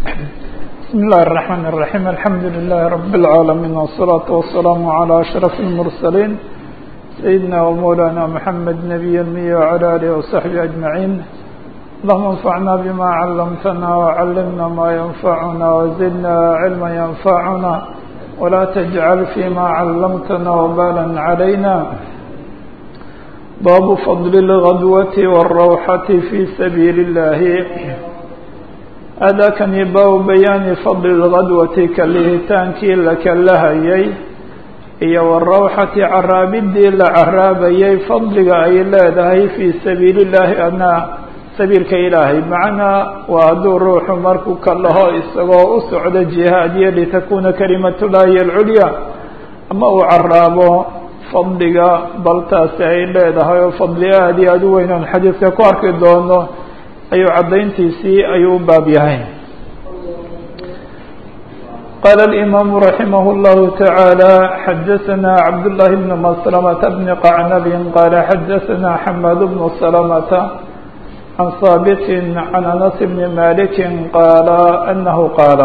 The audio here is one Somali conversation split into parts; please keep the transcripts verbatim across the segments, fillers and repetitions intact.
بسم الله الرحمن الرحيم الحمد لله رب العالمين والصلاة والسلام على أشرف المرسلين سيدنا ومولانا محمد نبي المية وعلى آله وصحبه أجمعين. اللهم انفعنا بما علمتنا وعلمنا ما ينفعنا وزدنا علما ينفعنا ولا تجعل فيما علمتنا وبالا علينا. باب فضل الغدوة والروحة في سبيل الله. هذا كان باب بيان فضل الغدوة كاللهتانكي لك لهيي هي والروحة عرابدي لعرابيي فضل أي الله في سبيل الله أنا سبيلك إلهي معنا وهدو الروح مركوك الله إسغاء أسعد الجهادية لتكون كلمة الله العليا أما عرابه فضل بلتاس أي الله وفضل آدي أدوين الحديث كوارك دونه أيو عدينتيسي أيو بابيهين. قال الإمام رحمه الله تعالى حدثنا عبد الله بن مسلمة بن قعنب قال حدثنا حماد بن سلمة عن ثابت عن أنس بن مالك قال أنه قال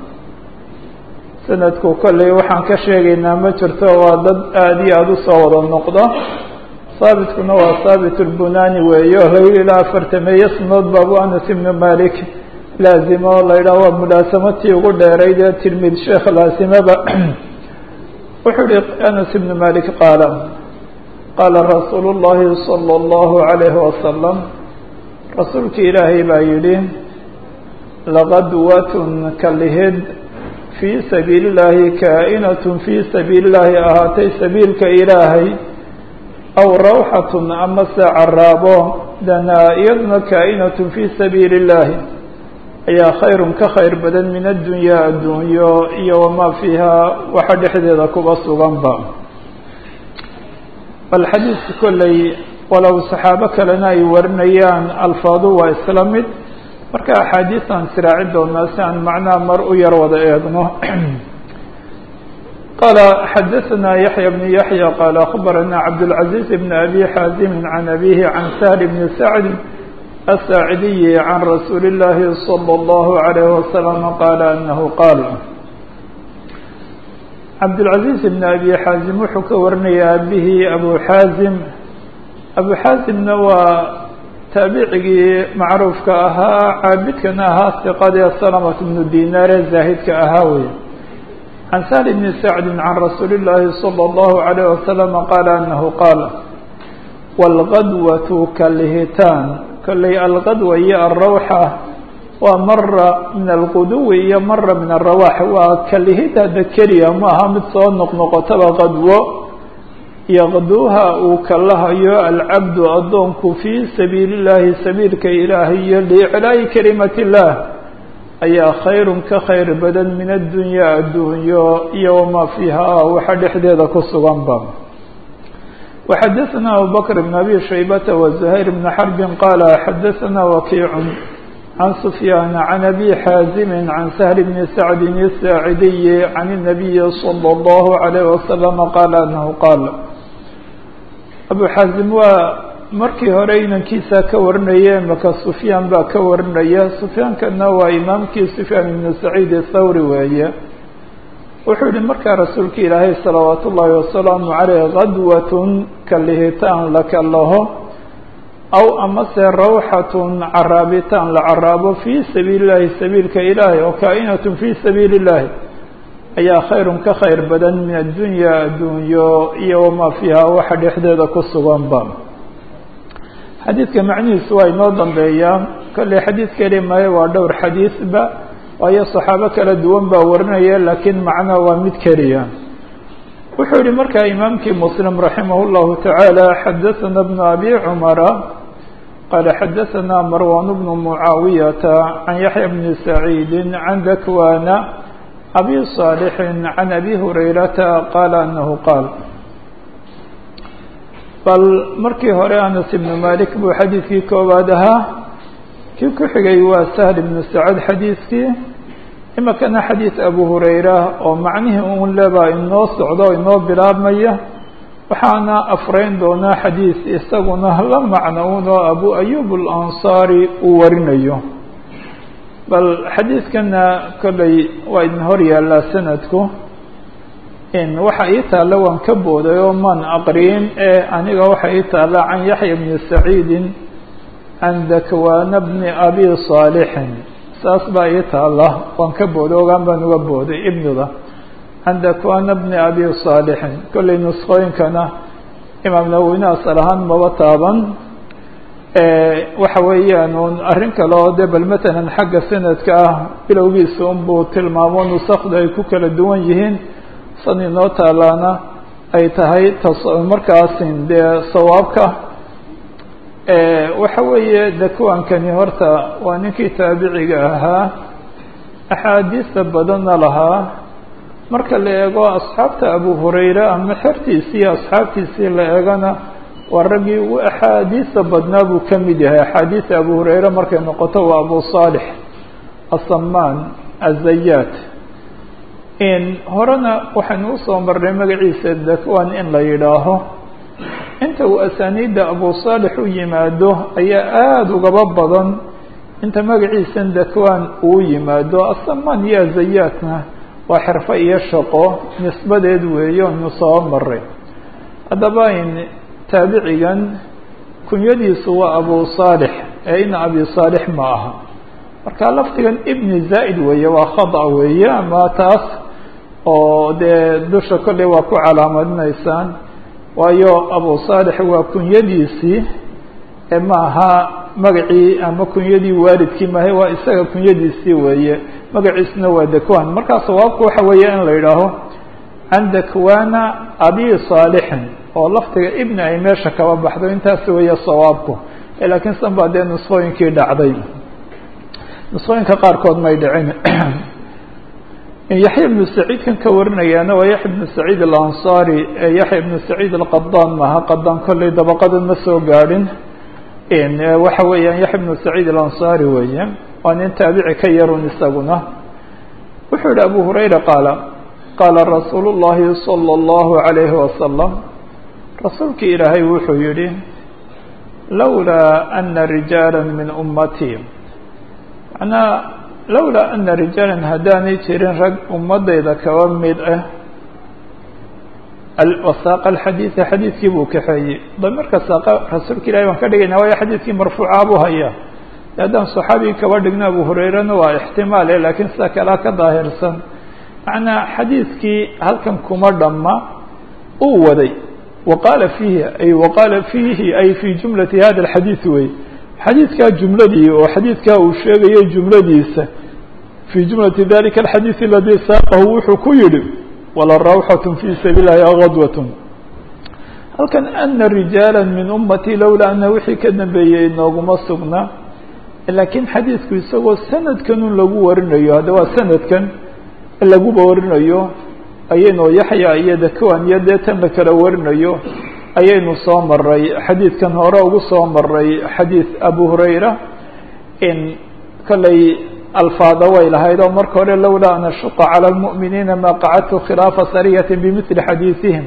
سندك كل وحن كشيغنا ما جرتو ودد آدي أدو صور النقطة ثابت كنا وثابت البناني ويوه إلى فرتمي يسند بابو أنس بن مالك لازم الله إلى وملاسمتي وقل ريد تلميذ شيخ لازم وحرق أنس بن مالك قال قال رسول الله صلى الله عليه وسلم رسولك إلهي بايلين لغدوة كالهد في سبيل الله كائنة في سبيل الله أهاتي سبيلك إلهي أو روحة أما سعرابه لنا يدنا كائنة في سبيل الله أي خير كخير بدن من الدنيا الدنيا وما فيها وحد حديثك بصغنبا. والحديث كله ولو صحابك لنا يورنيان الفاظ وإسلامت مركا حديثا سراعد والناس عن معنى مرء يروض إيضنه. قال حدثنا يحيى بن يحيى قال أخبرنا عبد العزيز بن أبي حازم عن أبيه عن سهل بن سعد الساعدي عن رسول الله صلى الله عليه وسلم قال أنه قال عبد العزيز بن أبي حازم وحك ورني به أبو حازم أبو حازم نوى تابعي معروف كأها عابد كناها استقاضي السلامة بن الدينار الزاهد كأهاوي عن سهل بن سعد عن رسول الله صلى الله عليه وسلم قال أنه قال والغدوة كالهتان كاللي الغدوة هي الروحة ومر من الغدو هي مر من الرواح وكالهتا ذكريا ما هم تصنق نقطة غدوة يغدوها وكالله يا العبد أضنك في سبيل الله سبيلك إلهي لإعلاء كلمة الله أي خير كخير بدن من الدنيا الدنيا يوم فيها وحد حديثك الصغنبا. وحدثنا أبو بكر بن أبي شيبة وزهير بن حرب قال حدثنا وكيع عن سفيان عن أبي حازم عن سهل بن سعد الساعدي عن النبي صلى الله عليه وسلم قال أنه قال أبو حازم ومركي هرين كيسا كورنيا مكا سفيان با كورنيا سفيان كان هو إمامكي سفيان بن سعيد الثوري وهي وحول مركا رسولك إلهي صلوات الله وسلام عليه غدوة كاللهتان لك الله أو أمس روحة عرابتان لعراب في سبيل الله سبيلك إلهي وكائنة في سبيل الله أي خير كخير بدن من الدنيا الدنيا وما فيها وحد إحدادك الصغنبا. حديث معني سواء نوضا بأيام كل حديث كلمة ودور حديث با وهي الصحابة كلا دوان باورنيا لكن معنا ومذكريا. وحول مركا إمامك مسلم رحمه الله تعالى حدثنا ابن أبي عمر قال حدثنا مروان بن معاوية عن يحيى بن سعيد عن ذكوان أبي صالح عن أبي هريرة قال أنه قال بل مركي هوري أنس بن مالك بو حديثي كوبادها كيف كحقي وسهل بن سعد حديثي إما كان حديث أبو هريرة ومعنه أن لبا إنه صعدا إنه بلاب مية وحانا أفرين دونا حديث استغنى لما معنونه أبو أيوب الأنصاري ورنيه bal xadiidkana kolley waa idin hor yaallaa sanadku in waxa ii taalla waan ka booday oo man aqriin ee aniga waxa ii taalla can yaxya bni saciidin can dakwana bni abi saalixin saas baa ii taalla waan ka booday ogaan baan uga booday ibnuda can dakwana bni abi saalixin kolley nusqooyinkana imaam nawowina asal ahaan maba taaban waxa weeyaan un arrin kale oo de bal matalan xagga sanadka ah bilowgiisa unbuu tilmaamo nusakda ay ku kala duwan yihiin san inoo taalaana ay tahay markaasin dee sawaabka waxa weeye dakwankani horta waa ninkii taabiciga ahaa axaadiista badanna lahaa marka la eego asxaabta abu hurayra ama xertiisii asxaabtiisii la eegana waa raggii u axaadiista badnaa buu ka mid yahay axaadiista abu hurayra markay noqoto waa abu saalix asamaan azayaat in horena waxaynu usoo marnay magaciisa dakwan in la yidhaaho inta uu asaaniidda abu saalix u yimaado ayaa aada ugaba badan inta magaciisan dakwan uu yimaado asamaan iyo azayaatna waa xirfo iyo shaqo nisbadeed weeye aynu soo maray haddaba in taabicigan kunyadiisu waa abu saalix ee ina abi saalix ma aha marka lafdigan ibni zaa'id weeye waa khada weeye ama taas oo dee dusha kolley waa ku calaamadinaysaan waayo abu saalix waa kunyadiisii ee ma aha magacii ama kunyadii waalidkii maahe waa isaga kunyadiisii weeye magaciisuna waa dakwan markaa sawaabku waxa weeye in la yidhaaho can dakwana abi saalixin oo lafdiga ibni ay meesha kaba baxdo intaas weeye sawaabku laakiin san baa dee nusqooyinkii dhacday nusqooyinka qaarkood may dhicin yaxya ibnu saciid kan ka warinayaana waa yaxya ibnu saciid alansaari ee yaxya ibnu saciid alqadaan maaha qadaan kolley dabaqadan ma soo gaadhin waxa weeyaan yaxya ibnu saciid alansaari weeye waa nin taabici ka yarun isaguna wuxuu yihi abu hurayra qaala qaala rasuulu llahi salى اllahu عalayhi wasalam rasuulkii ilaahay wuxuu yihi lawlaa ana rijaala min ummatii macnaa lawlaa ana rijaala haddaanay jirin rag ummadayda kaba mid ah wasaaqa alxadiida xadiidkii buu kaxeeyey damirka saaqa rasuulka ilahay baan ka dhigayna waayo xadiidkii marfuucaa buu hayaa haddaan saxaabigii kaba dhigno abu hurayrana waa ixtimaale laakiin sida kalea ka daahirsan macnaa xadiidkii halkan kuma dhamma uu waday waqaala fiihi ay waqaala fiihi ay fii jumlati hada alxadiid wey xadiidkaa jumladii oo xadiidkaa uu sheegayay jumladiisa fii jumlati dalika alxadiid aladii saaqahu wuxuu ku yihi wala rawxat fii sabiil lahi agadwatn halkan ana rijaala min ummati lowlaa ana wixii ka dambeeyey nooguma sugna laakiin xadiidku isagoo sanadkanun lagu warinayo hadda waa sanadkan laguba warinayo ayaynu yaxya iyo dakwan iyo dee tan la kala warinayo ayaynu soo maray xadiidkan hore ugu soo maray xadiid abu hurayra in kolley alfaada way lahayd oo marka hore lowlaa an ashuqa calى اlmuؤminiina ma qacadtu khilaafa sariyati bimili xadiiثihim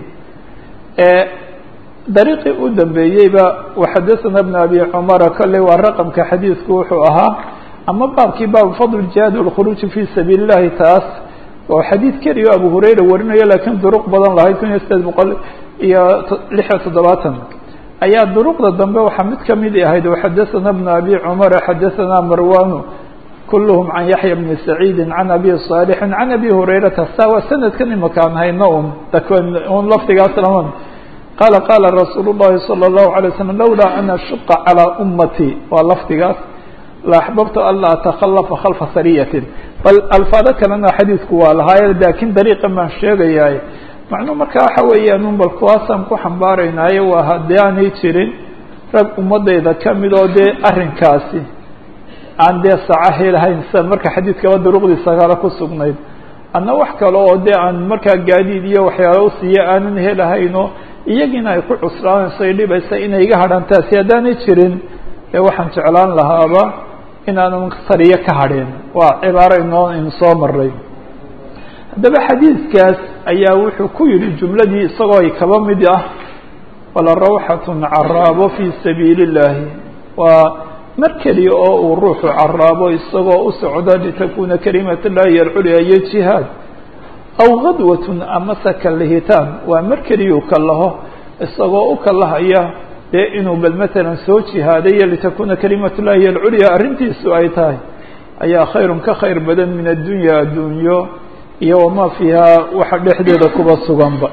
dariiqii u dambeeyeyba waxadaثana bn abi cumara kolley waa raqamka xadiidku wuxuu ahaa ama baabkii baabu fadl jihaad wاlkhuruuji fi sabiil اllahi taas oo xadiid keliyo abu hurayra warinayo laakiin duruq badan lahayd kun iyo sideed boqol iyo lix iyo toddobaatan ayaa duruqda dambe waxaa mid kamid ahayd waxadaثana bn abi cumara xadaثana marwanu kulhm can yaxya bni saciidi can abi صaalixin can abi hurayrata saa waa sanadkan imakaan hayno un un lafdigaas laman qaala qaala rasuulu llahi salى اllahu alay waslm lowlaa an ashuqa calىa ummati waa lafdigaas la axbabtu an laa atakhallafa khalfa sariyatin bal alfaado kalena xadiidku waa lahaaye laakiin dariiqan baan sheegayaay macnuu marka waxa weeyaan un bal kuwaasaan ku xambaaraynaayo waa haddii aanay jirin rag ummadayda kamid oo dee arrinkaasi aan dee saca helahayn sida marka xadiidkaba duruqdiisa kale ku sugnayd anna wax kale oo dee aan markaa gaadiid iyo waxyaalo usiiya aanan helahayno iyagiina ay ku cuslaanayso ay dhibaysa inay iga hadhaan taasi haddaanay jirin ee waxaan jeclaan lahaaba inaanan sariyo ka hadheen waa cibaaro inoo in soo maray haddaba xadiidkaas ayaa wuxuu ku yihi jumladii isagoo ay kaba mid ah wala rawxatun caraabo fii sabiili اllahi waa mar keliya oo uu ruuxu caraabo isagoo u socda litakuna kalimat llahi alculya iyo jihaad aw gadwatun amase kalihitaan waa mar keliya u kalaho isagoo u kalahaya dee inuu bal matalan soo jihaadayo litakuna kalimat llahi alculya arrintiisu ay tahay ayaa khayrun ka khayr badan min addunya addunyo iyo wamaa fiiha waxa dhexdeeda kuba suganba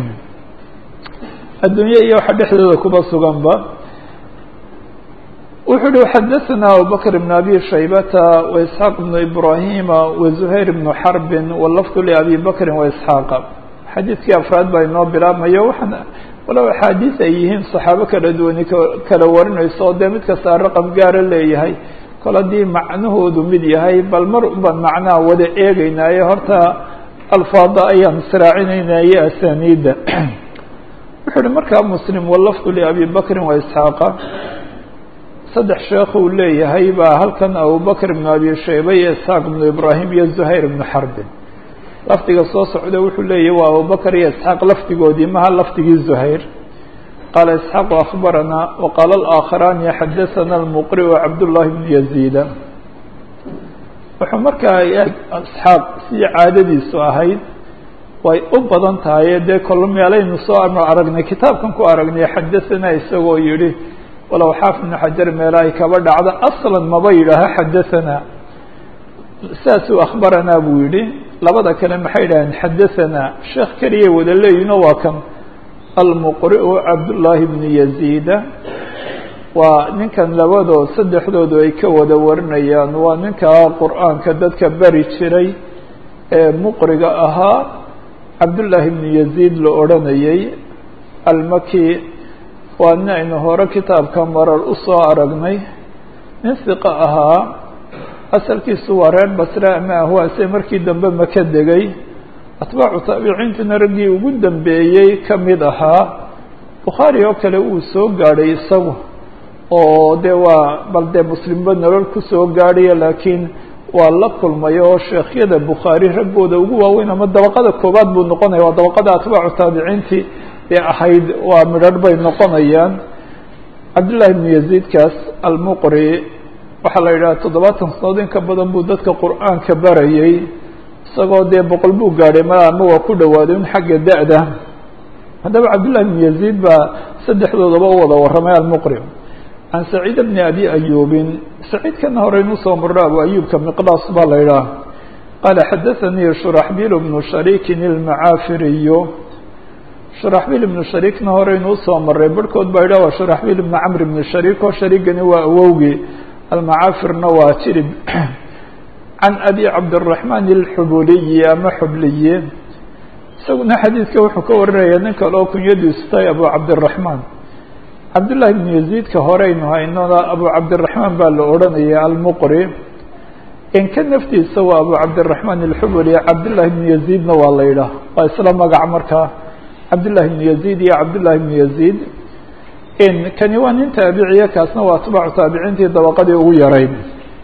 addunye iyo waxa dhexdeeda kuba suganba wuxuu uhi xadaثna abubakr بn abi shaybata وaisxaaq بn ibrahima وزuhayr بn xarbi wlafd labi bakri وaisxaaqa xadiidkii afraad baa inoo bilaabmayo waxaan walow axaadiis ay yihiin صaxaabo kala duwani kala warinayso o dee mid kastaa raqam gaara leeyahay kol haddii macnahoodu mid yahay bal mar baan macnaha wada eegeynaaye horta alfaada ayaan israacinaynaye asaniida wuxuu uhi markaa muslim wlafd labi bakri وaisxaaqa saddex sheekh uu leeyahay baa halkan abubakr ibn abi shayba iyo isxaaq ibnu ibrahim iyo zuhayr ibnu xarbin lafdiga soo socda wuxuu leeyahay waa abubakr iyo isxaaq lafdigoodii maha lafdigii zuhayr qaala isxaaqu akhbarana waqaala alaakharaani xadaثana almuqri cabdullahi bnu yaziida wuxuu markaa isxaaq sidii caadadiisu ahayd way u badan tahay dee kolo meelaynu soo aragnay kitaabkan ku aragnay xadaثana isagoo yihi walow xaafid ibnu xajar meela ay kaba dhacdo aslan maba yidhaaha xadaثana saasuu akhbaranaa buu yihi labada kale maxay yidhaaheen xadaثana sheekh keliyay wada leeyino waa kan almuqri'u cabdullaahi bnu yaziida waa ninkan labadood saddexdoodu ay ka wada warinayaan waa ninkaa qur'aanka dadka bari jiray ee muqriga ahaa cabdullaahi bnu yaziid la odhanayay almaki waa nin aynu hore kitaabka marar usoo aragnay nin hiqo ahaa asalkiisu waa reer basre ama ahwaase markii dambe maka degay atbaacu taabiciintuna raggii ugu dambeeyey ka mid ahaa bukhaari oo kale uu soo gaadhay isagu oo dee waa bal dee muslimba nolol kusoo gaadhaya laakiin waa la kulmay oo sheekhyada bukhaari raggooda ugu waaweyn ama dabaqada koobaad buu noqonaya waa dabaqada atbaacu taabiciintii ee ahayd waa midharh bay noqonayaan cabdullahi bnu yaziidkaas almuqri waxaa la yidhaha toddobaatan sanood in ka badan buu dadka qur'aanka barayay isagoo dee boqol buu gaadhay ma ama waa ku dhawaaday in xagga da-da haddaba cabdullahi bnu yaziid baa saddexdoodaba u wada warramay almuqri can saciid bni abi ayuubin saciidkana horeynu soo marro abu ayuubka miqdaas baa la yidhaha qaala xadaثanii shuraxbiil bnu shariikin ilmacaafiriyo shuraxbiil ibnu shariikna horeynu usoo maray barhkood baa yidhah waa shuraxbiil ibnu camr ibnu shariik oo shariigani waa awowgii almacaafirna waa jirib can abi cabdiraxmaan alxubuliyi ama xubliyi isaguna xadiidka wuxuu ka warinaya nin kale oo kunyadiisu tahay abu cabdiraxmaan cabdullahi ibnu yaziidka horeynu haynona abu cabdiraxmaan baa la odhanaya almuqri inka naftiisa waa abu cabdiraxmaan alxubuli cabdullahi ibnu yaziidna waa la yidhaah waa isla magac markaa cabdullahi ibnu yaziid iyo cabdullahi ibnu yaziid kani waa nin taabiciya kaasna waa atbaacu taabiciintii dabaqadii ugu yarayd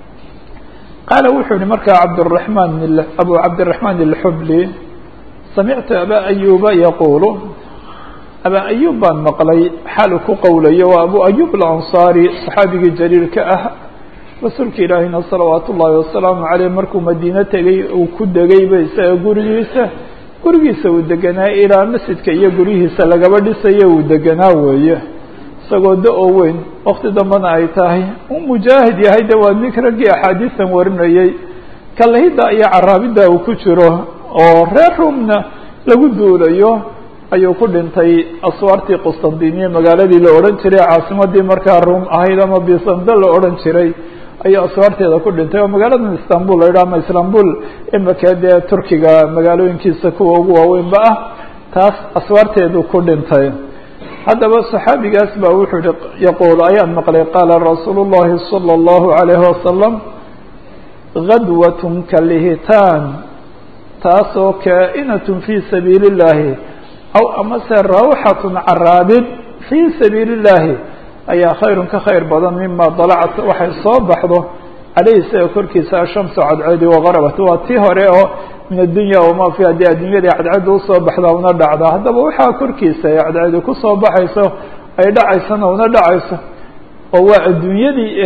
qaala wuxuu yihi markaa cabdiraxmaan abu cabdiraxmaan alxubli samictu abaa ayuba yaquulu abaa ayub baan maqlay xaalu ku qowlayo waa abu ayub alansaari saxaabigii jaliilka ah rasuulka ilaahina salawaatu ullaahi wasalaamu caleyh markuu madiine tegay uu ku degayba isaga gurigiisa gurigiisa uu deganaa ilaa masjidka iyo guryihiisa lagaba dhisayo uu deganaa weeye isagoo da-oo weyn wakti dambena ay tahay u mujaahid yahay de waa nink raggii axaadiistan warinayay kalahidda iyo caraabidda uu ku jiro oo reer ruumna lagu duulayo ayuu ku dhintay aswaartii qustandiniya magaaladii la odhan jiray caasimadii markaa ruum ahayd ama bisanda la odhan jiray ayuu aswaarteeda ku dhintay oo magaaladan istanbul la yidhaha ama istanbul imaka dee turkiga magaalooyinkiisa kuwa ugu waaweynba ah taas aswaarteedu ku dhintay haddaba saxaabigaas baa wuxuu yihi yaquul ayaan maqlay qaala rasuulu llahi salى اllahu alayhi wasalam gadwatn kalihitaan taasoo kaa'inatn fii sabiili اllahi aw amase rawxatn caraabid fii sabiili اllahi ayaa khayrun ka khayr badan mima dalacat waxay soo baxdo caleyhi isaga korkiisa ashamsu cadceedi wagarabat waa tii hore oo min addunya wama fi haddii addunyadii cadceedda usoo baxda una dhacda haddaba waxaa korkiisa ay cadceedi kusoo baxayso ay dhacaysana una dhacayso oo waa adduunyadii ah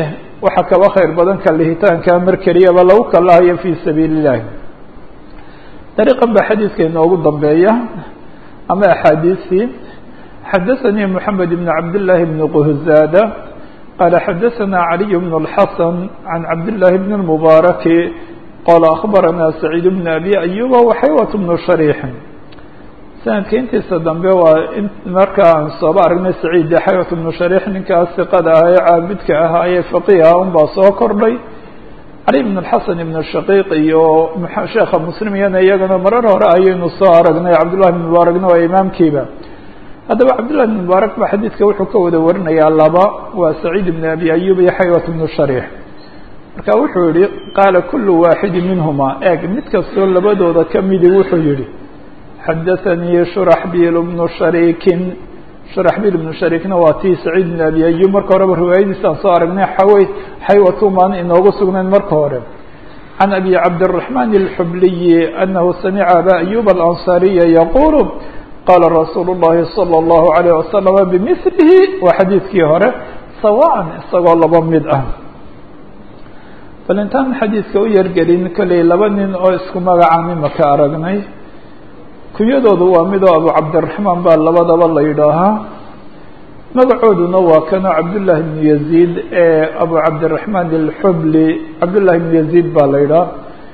waxa kaba khayr badan kalihitaanka mar keliyaba lagu kalahayo fii sabiili illahi. dariiqan baa xadiidka inoogu dambeeya ama axaadiistii. xadaثanii moxamed ibn cabdillaahi bni quhzaada qaala xadaثanaa caliy bn اlxasan can cabdillaahi bni اlmubaaraki qaala akhbaranaa saciid bn abi ayuba waxaywat bnu shariixin. sanadka intiisa dambe waa in markaa aan sooba aragnay saciid xaywat bnu shariix ninkaas siqada ah ee caabidka ahaa ee faqiiha un baa soo kordhay. cali bn اxasan ibn shaqiiq iyo sheekha muslimiyana iyagana marar hore ayaynu soo aragnay. cabdullahi bn mubaarakna waa imaamkiiba. haddaba cabdullahi bn mubaarak ba xadiidka wuxuu ka wada warinayaa laba, waa saciid bn abi ayub iyo xaywat bnu shariix. marka wuxuu yihi qaala kulu waaxidi minhuma, eeg mid kastoo labadooda kamidi wuxuu yihi xadaثanii shuraxbiil bnu shariikin. shuraxbiil bnu shariikna waa tii saciid bn abi ayub marka horeba riwaayadiisaan soo aragnay xawey xaywatumaan inoogu sugnayn marka hore. can abi cabdالرaحman الxubliyi anahu samica aba ayub alanصariya yaqulu qaala rasuul الlahi salى الlahu عalيه wasalam bimilihi waa xadiidkii hore sawaan isagoo laba mid ah. bal intaan xadiidka u yargelin kolley laba nin oo isku magacaan imaka aragnay. kunyadoodu waa mid oo abu cabdiraxmaan baa labadaba la yidhaahaa. magacooduna waa kanoo cabdullaahi bnu yaziid ee abu cabdiraxmaan alxubli cabdullaahi bnu yaziid baa la yidhaha.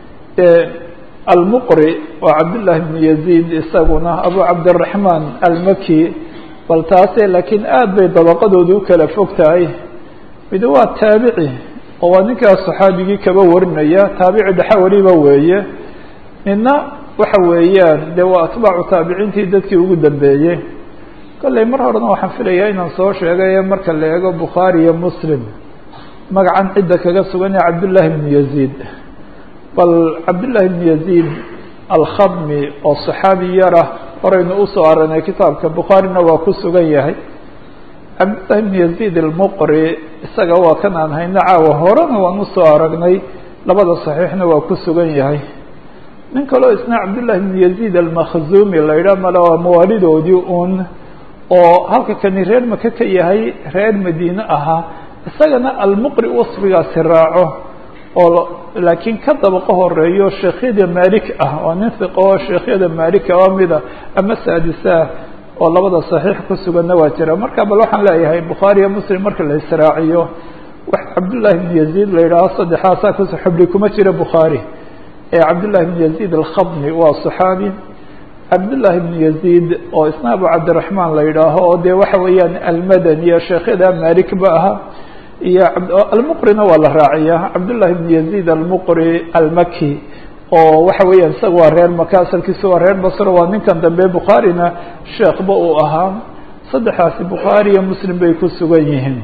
almuqri waa cabdullaahi bnu yaziid isaguna abu cabdiraxmaan almaki. bal taase laakiin aad bay dabaqadoodu u kala fog tahay. mid waa taabici oo waa ninkaas saxaabigii kaba warinaya, taabici dhexe weliba weeye. midna waxa weeyaan dee waa atbaacu taabiciintii dadkii ugu dambeeyey. kolley mar horena waxaan filayaa inaan soo sheegay marka la eego bukhaari iyo muslim magacan cidda kaga sugan ee cabdullaahi bnu yaziid. bal cabdullaahi bnu yaziid alkhadmi oo saxaabi yara horeynu usoo aranay kitaabka bukhaarina waa ku sugan yahay. cabdullaahi bnu yaziid almuqri isaga waa kan aan hayno caawa horena waan usoo aragnay, labada saxiixna waa ku sugan yahay. nin kaleo isna cabdullaahi bnu yaziid almakhzumi la yidhaha male waa mawaalidoodii un oo halka kani reer maka ka yahay reer madiine ahaa. isagana almuqri wasfigaasi raaco oo laakiin ka dabaqo horeeyo sheekhyada maalik ah oo nin hiqo oo sheekhyada maalika oo mida ama saadisaa oo labada saxiix ku suganna waa jira. marka bal waxaan leeyahay bukhaari iyo muslim marka la israaciyo wax cabdullaahi bnu yaziid la yidhaaho saddexaasaa kus xubli kuma jira bukhaari. cabdullaahi bn yaziid alkhadmi waa صaxaabi. cabdullaahi bn yaziid oo isna abu cabdiraxmaan la yidhaaho oo dee waxa weeyaan almadani iyo sheekhyada malik ba aha. iyo almuqrina waa la raaciya cabdullaahi bn yaziid almuqri almaki oo waxa weeyaan isaga waa reer maka asalkiisa waa reer basro, waa ninkan dambe bukhaarina sheekhba uu ahaa. saddexaasi bukhaari iyo muslim bay ku sugan yihiin.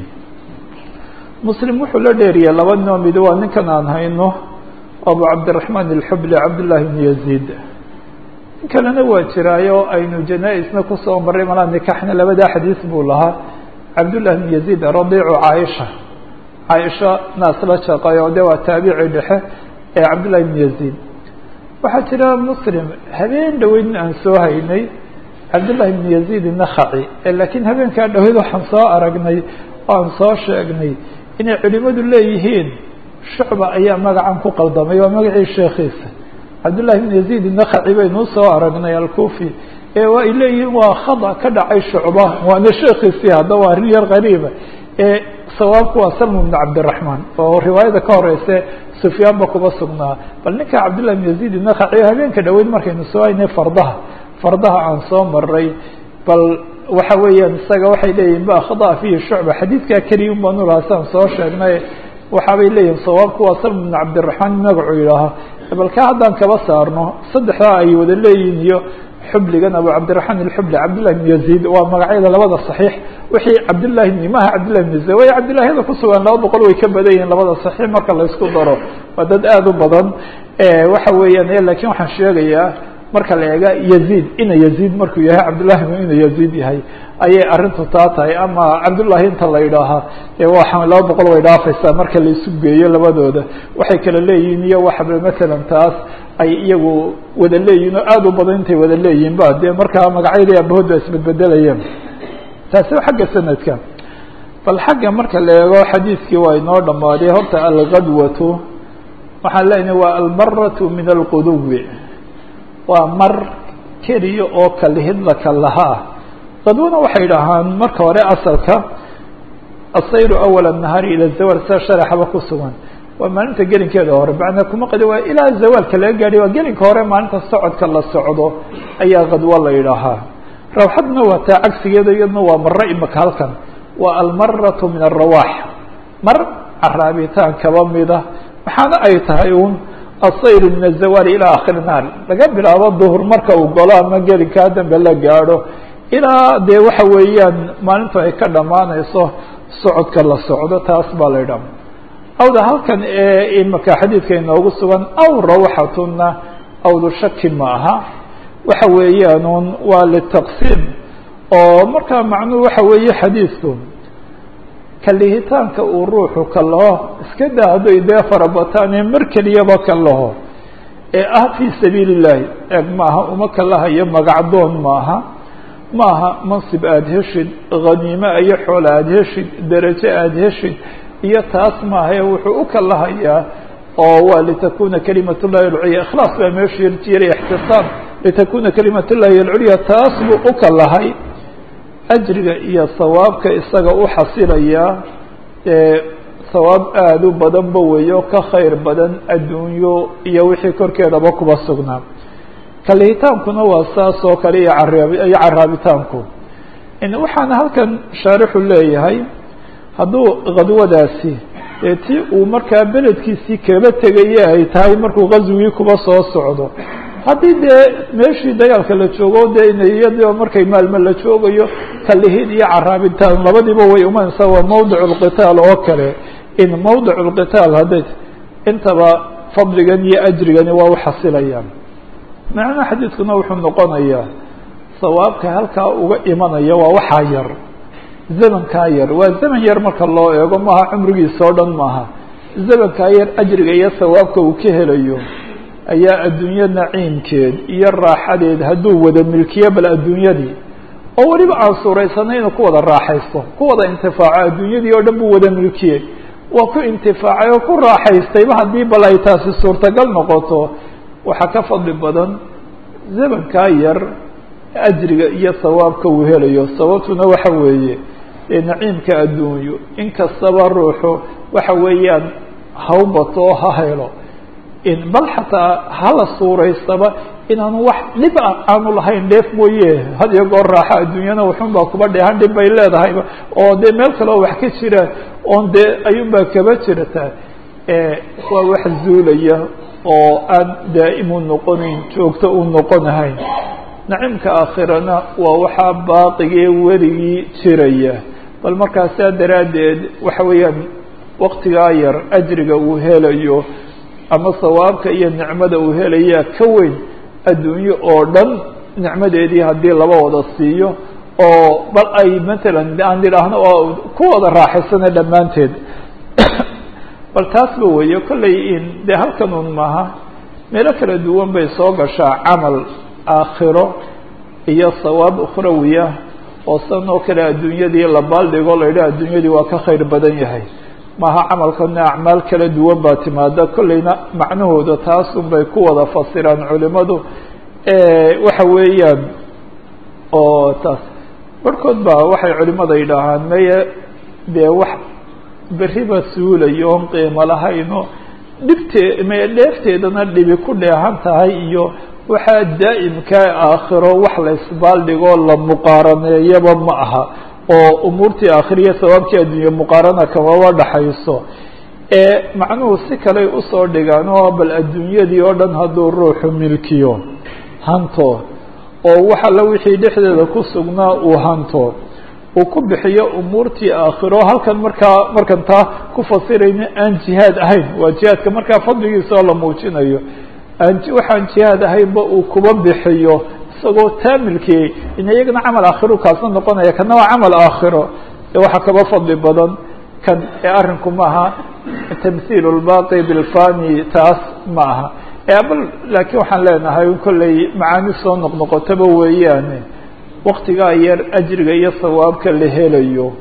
muslim wuxuu la dheeriyay laba noo mid waa ninkan aan hayno abu cabdiraxmaan alxubli cabdullaahi bnu yaziid. in kalena waa jiraayo aynu janaa-isna kusoo marray malaa nikaxna labadaa xadiis buu lahaa. cabdullaahi bnu yaziid radiicu caaisha, caaisha naas la shaqeeyo de waa taabici dhexe ee cabdullaahi bnu yaziid. waxaa jira muslim habeen dhaweyd aan soo haynay cabdullaahi bnu yaziid nakhaci, laakiin habeenkaa dhaweyd waxaan soo aragnay oo aan soo sheegnay inay culimadu leeyihiin shucba ayaa magacan ku qaldamay, waa magacii sheekhiisa cabdullaahi bn yaziid nakhaci baynuu soo aragnay alkufi ee waa ay leeyihiin waa khada ka dhacay shucba waana sheekhiisii. hadda waa arrin yar qariiba ee sawaabku waa salm bn cabdiraxmaan oo riwaayada ka horeyse sufyaanba kuba sugnaa. bal ninka cabdullahi bn yaziid nakhaci habeenka dhaweyd markaynu soo haynay fardaha fardaha aan soo maray, bal waxa weeyaan isaga waxay leeyihin ba khada fihi shucba. xadiidkaa keliya un baanu lahaasaan soo sheegnay waxaabay leeyihin sawaabku waa salm bn cabdiraxmaan magacuu yidhaaha. bal ka haddaan kaba saarno saddexdaa ay wada leeyihin iyo xubligan abu cabdiraxmaan alxubli cabdullahi bn yaziid waa magacyada labada saxiix. wixii cabdullahi bn maha cabdullahi bn yaziid way cabdullahiyada ku sugan laba boqol way ka badan yihiin labada saxiix marka la isku daro waa dad aada u badan. waxa weeyaan laakiin waxaan sheegayaa marka la eega yaziid ina yaziid markuu yahay cabdullahi ina yaziid yahay ayay arrintu taa tahay. ama cabdullahi inta la yidhaahaa ee waa laba boqol way dhaafaysaa marka la isu geeyo labadooda. waxay kala leeyihiin iyo waxba masalan taas ay iyagu wada leeyihin oo aada u badan intay wada leeyihin ba dee markaa magacyadii abahood ba isbedbedelayeen. taasi xagga sanadka. bal xagga marka la eego xadiidkii waa inoo dhammaaday horta algadwatu waxaan leenahay waa almaratu min alquduwi waa mar keliya oo kalihid la kalahaa gadwana waxay dhahaan marka hore asalka asayru awal الnahaari ila zawal sa sharaxaba ku sugan waa maalinta gelinkeeda hore macnaa kuma qadi waa ilaa zawaalka laga gaadhay waa gelinka hore maalinta socodka la socdo ayaa gadwo la yidhaahaa rawxadna waa taa cagsigeeda iyadna waa maro imaka halkan waa almaratu min الrawaax mar caraabitaan kaba mida maxaana ay tahay un asayru min الzawaali ilaa akhiri naar laga bilaabo duhur marka uu golo ama gelinkaa dambe la gaadho ilaa dee waxa weeyaan maalintu ay ka dhammaanayso socodka la socdo taas baa la yidhaha awda halkan ee imaka xadiidka inoogu sugan aw rawxatuna awdu shaki ma aha waxa weeyaan un waa litaqsiim oo markaa macnuhu waxa weeye xadiidku kalihitaanka uu ruuxu ka laho iska daa hadday dee farabataan ee mar keliyaba ka laho ee ah fii sabiili الlahi eeg maaha uma kalahayo magacdoon maaha maaha mansib aada heshid khaniime iyo xool aada heshid derajo aada heshid iyo taas maahae wuxuu u kalahayaa oo waa litakuna kalimat llahi alculya ikhlaas baa meesha jiray ixtisaab litakuna kalimat llahi alculya taas buu u kalahay ajriga iyo sawaabka isaga u xasilayaa ee sawaab aada u badanba weeyo ka khayr badan adduunyo iyo wixii korkeedaba kuba sugnaa kalihitaankuna waa saas oo kale iyo caraab iyo caraabitaanku waxaana halkan shaarixu leeyahay hadduu khadwadaasi ee ti uu markaa beledkiisii kaba tegaye ay tahay markuu ghazwigii kuba soo socdo haddii dee meeshii dagaalka la joogo dee iyadoo markay maalmo la joogayo kalihid iyo caraabitaan labadiiba way umanaysaa waa mawdic lqitaal oo kale in mawdic lqitaal hadday intaba fadligan iyo ajrigani waa u xasilayaan macnaha xadiidkuna wuxuu noqonayaa sawaabka halkaa uga imanaya waa waxaa yar zamankaa yar waa zaman yar marka loo eego maaha cumrigiisa oo dhan maaha zamankaa yar ajriga iyo sawaabka uu ka helayo ayaa adduunyo naciimkeed iyo raaxadeed hadduu wada milkiyo bal adduunyadii oo weliba aan suuraysanay inuu ku wada raaxaysto ku wada intifaaco adduunyadii oo dhan buu wada milkiyey waa ku intifaacay oo ku raaxaystayba haddii bal ay taasi suurtagal noqoto waxaa ka fadli badan zamankaa yar ajriga iyo sawaabka uu helayo sababtuna waxa weeye ee naciimka adduunyo inkastaba ruuxu waxa weeyaan hawbato oo ha helo in bal xataa hala suuraystaba inaanu wax dhib a aanu lahayn dheef mooye had iyo goor raaxa adduunyana waxun baa kuba dheehan dhib bay leedahayba oo dee meel kale oo wax ka jira oon dee ayuun baa kaba jirata waa wax zuulaya oo aan daa'imu noqonayn joogto u noqonahayn nacimka aakhirana waa waxaa baaqigee weligii jiraya bal markaa saa daraaddeed waxa weeyaan waktigaa yar ajriga uu helayo ama sawaabka iyo nicmada uu helaya ka weyn adduunyo oo dhan nicmadeedii haddii laba wada siiyo oo bal ay matalan aan idhaahno oo ku wada raaxaysana dhammaanteed bal taasba weeye kollay in dee halkan un maaha meelo kala duwan bay soo gashaa camal aakhiro iyo sawaab ukhrawiya oo san oo kale adduunyadii la baaldhigo la yidhaha adduunyadii waa ka khayr badan yahay maaha camalkana acmaal kala duwan baa timaada kollayna macnahooda taasun bay ku wada fasiraan culimadu waxa weeyaan oo taas barhkood baa waxay culimada yidhaahaan meye dee wax beriba suulayo on qiimo lahayno dhibtee meye dheefteedana dhibi ku dheehan tahay iyo waxaa daa'imkaa aakhiro wax la isbaaldhigoo la muqaaraneeyaba ma aha oo umuurtii aakhiriya sawaabkii adduunye muqaarana kamaba dhaxayso ee macnuhu si kaley usoo dhigaan oo bal adduunyadii oo dhan hadduu ruuxu milkiyo hanto oo wax alla wixii dhexdeeda ku sugnaa uu hanto uu ku bixiyo umuurtii aakhiro halkan markaa markan taa ku fasirayna aan jihaad ahayn waa jihaadka markaa fadligiisa oo la muujinayo waxaan jihaad ahaynba uu kuba bixiyo isagoo taamilkii in iyagana camal aakhiro kaasna noqonaya kana waa camal aakhiro ee waxaa kaba fadli badan kan ee arrinku maaha tamhiil lbaaqi bilfani taas ma aha bal laakiin waxaan leenahay kollay macaani soo noqnoqotaba weeyaane waktigaa yar ajriga iyo sawaabka la helayo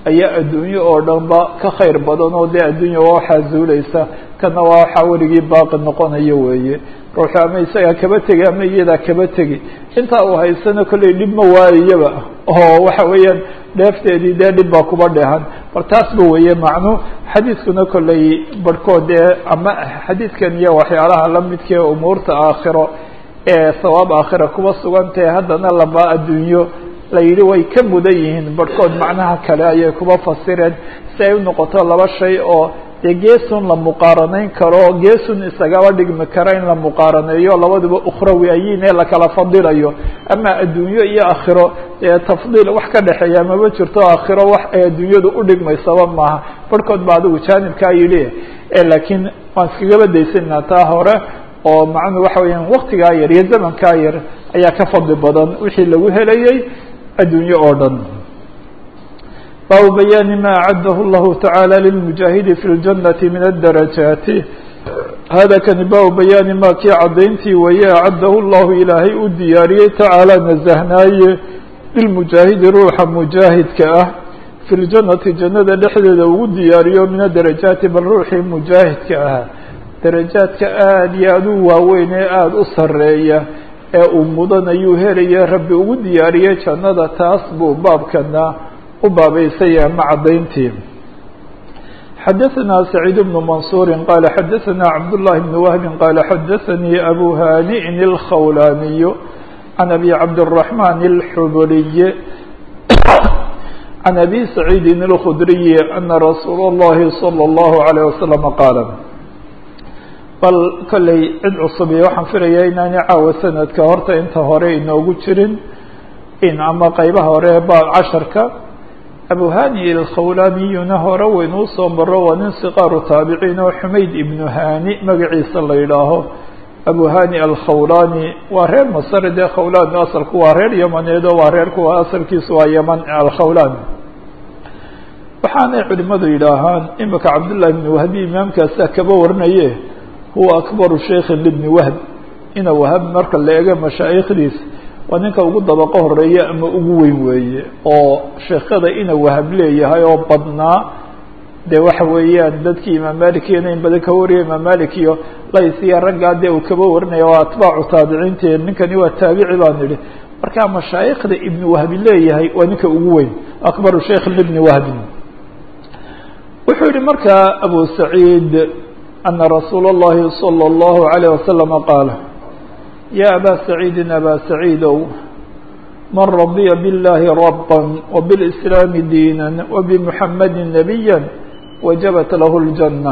ayaa adduunyo oo dhanba ka khayr badan oo dee adduunya waa waxaa zuulaysa kana waa waxaa weligii baaqi noqonayo weeye ruuxu ama isagaa kaba tegi ama iyadaa kaba tegi intaa uu haysana kollay dhib ma waayiyaba oo waxa weeyaan dheefteedii dee dhib baa kuba dheehan bal taasba weeye macnu xadiidkuna kollay barhkood dee ama xadiidkan iyo waxyaalaha la midkee umuurta aakhiro ee sawaab aakhira kuba sugantahe haddana laba adduunyo la yidhi way ka mudan yihiin barhkood macnaha kale ayay kuba fasireen si ay u noqoto laba shay oo dee geesun la muqaaranayn karo geesun isagaba dhigmi kara in la muqaaraneeyo labaduba ukhrawi ayiin ee lakala fadilayo ama adduunyo iyo aakhiro dee tafdiil wax ka dhexeeya maba jirto aakhiro wax ay adduunyadu udhigmaysaba maaha barhkood ba adigu jaanibkaa yidhi laakiin waan iskagaba daysanaa taa hore oo macnuhu waxa weeyaan waktigaa yar iyo zamankaa yar ayaa ka fadli badan wixii lagu helayay adduunyo oo dhan baabu bayaani ma acadahu llahu tacaala lilmujaahidi fi ljanati min adarajaati hada kani baabu bayaani ma kii caddayntii weeye acadahu llahu ilaahay u diyaariyey tacaala nasahnaaye lilmujaahidi ruuxa mujaahidka ah fi ljanati jannada dhexdeeda ugu diyaariyo min adarajaati bal ruuxii mujaahidka ah darajaadka aada iyo aada u waaweyn ee aada u sareeya ee uu mudan ayuu helaya rabbi ugu diyaariyey jannada taas buu baabkana u baabaysaya ama caddayntii xadaثna سacيid بن maنصuuri qaala xadaثna cabdالlahi بn wahbi qaala xadaثanii abu haniءin الkhawlaniy can abi cabdالرaحman الxuburiy can abi saciidi الkhudriyi ana rasuul الlahi salى الlahu عalيه wasalam qaala bal kolley cid cusub iyo waxaan filayaa inaani caawa sanadka horta inta hore inoogu jirin in ama qeybaha hore ba casharka abu hani alkhawlaniyuna hore waynuu soo maro waa nin siqaaru taabiciin oo xumayd ibnu hani magaciisa la yidhaaho abu hani alkhawlani waa reer masar dee khawlani asalku waa reer yamaneed oo waa reer kuwa asalkiisu waa yaman alkhawlani waxaanay culimadu yidhaahaan imika cabdullahi ibni wahbi imaamkaasa kaba warinaye huwa akbaru sheikhin libni wahb ina wahab marka la ega mashaayikhdiis waa ninka ugu dabaqo horeeya ama ugu weyn weeye oo sheekada ina wahab leeyahay oo badnaa dee waxa weeyaan dadkii imaam malik iyana in badan ka wariya imaam malik iyo laysiya raggaa dee uu kaba warinaya waa atbaacu taabiciinti ninkani waa taabici baan idhi marka mashaayikhda ibni wahbi leeyahay waa ninka ugu weyn akbaru sheikh libni wahbin wuxuu yihi markaa abu saciid ana rasuula اllahi salى اllahu عalيه wasalam qaala ya aba saciidi aba saciidow man radiya biاllahi rabا wbاlislaami diina wbmuxamadi nabiya wajabat lahu اljanة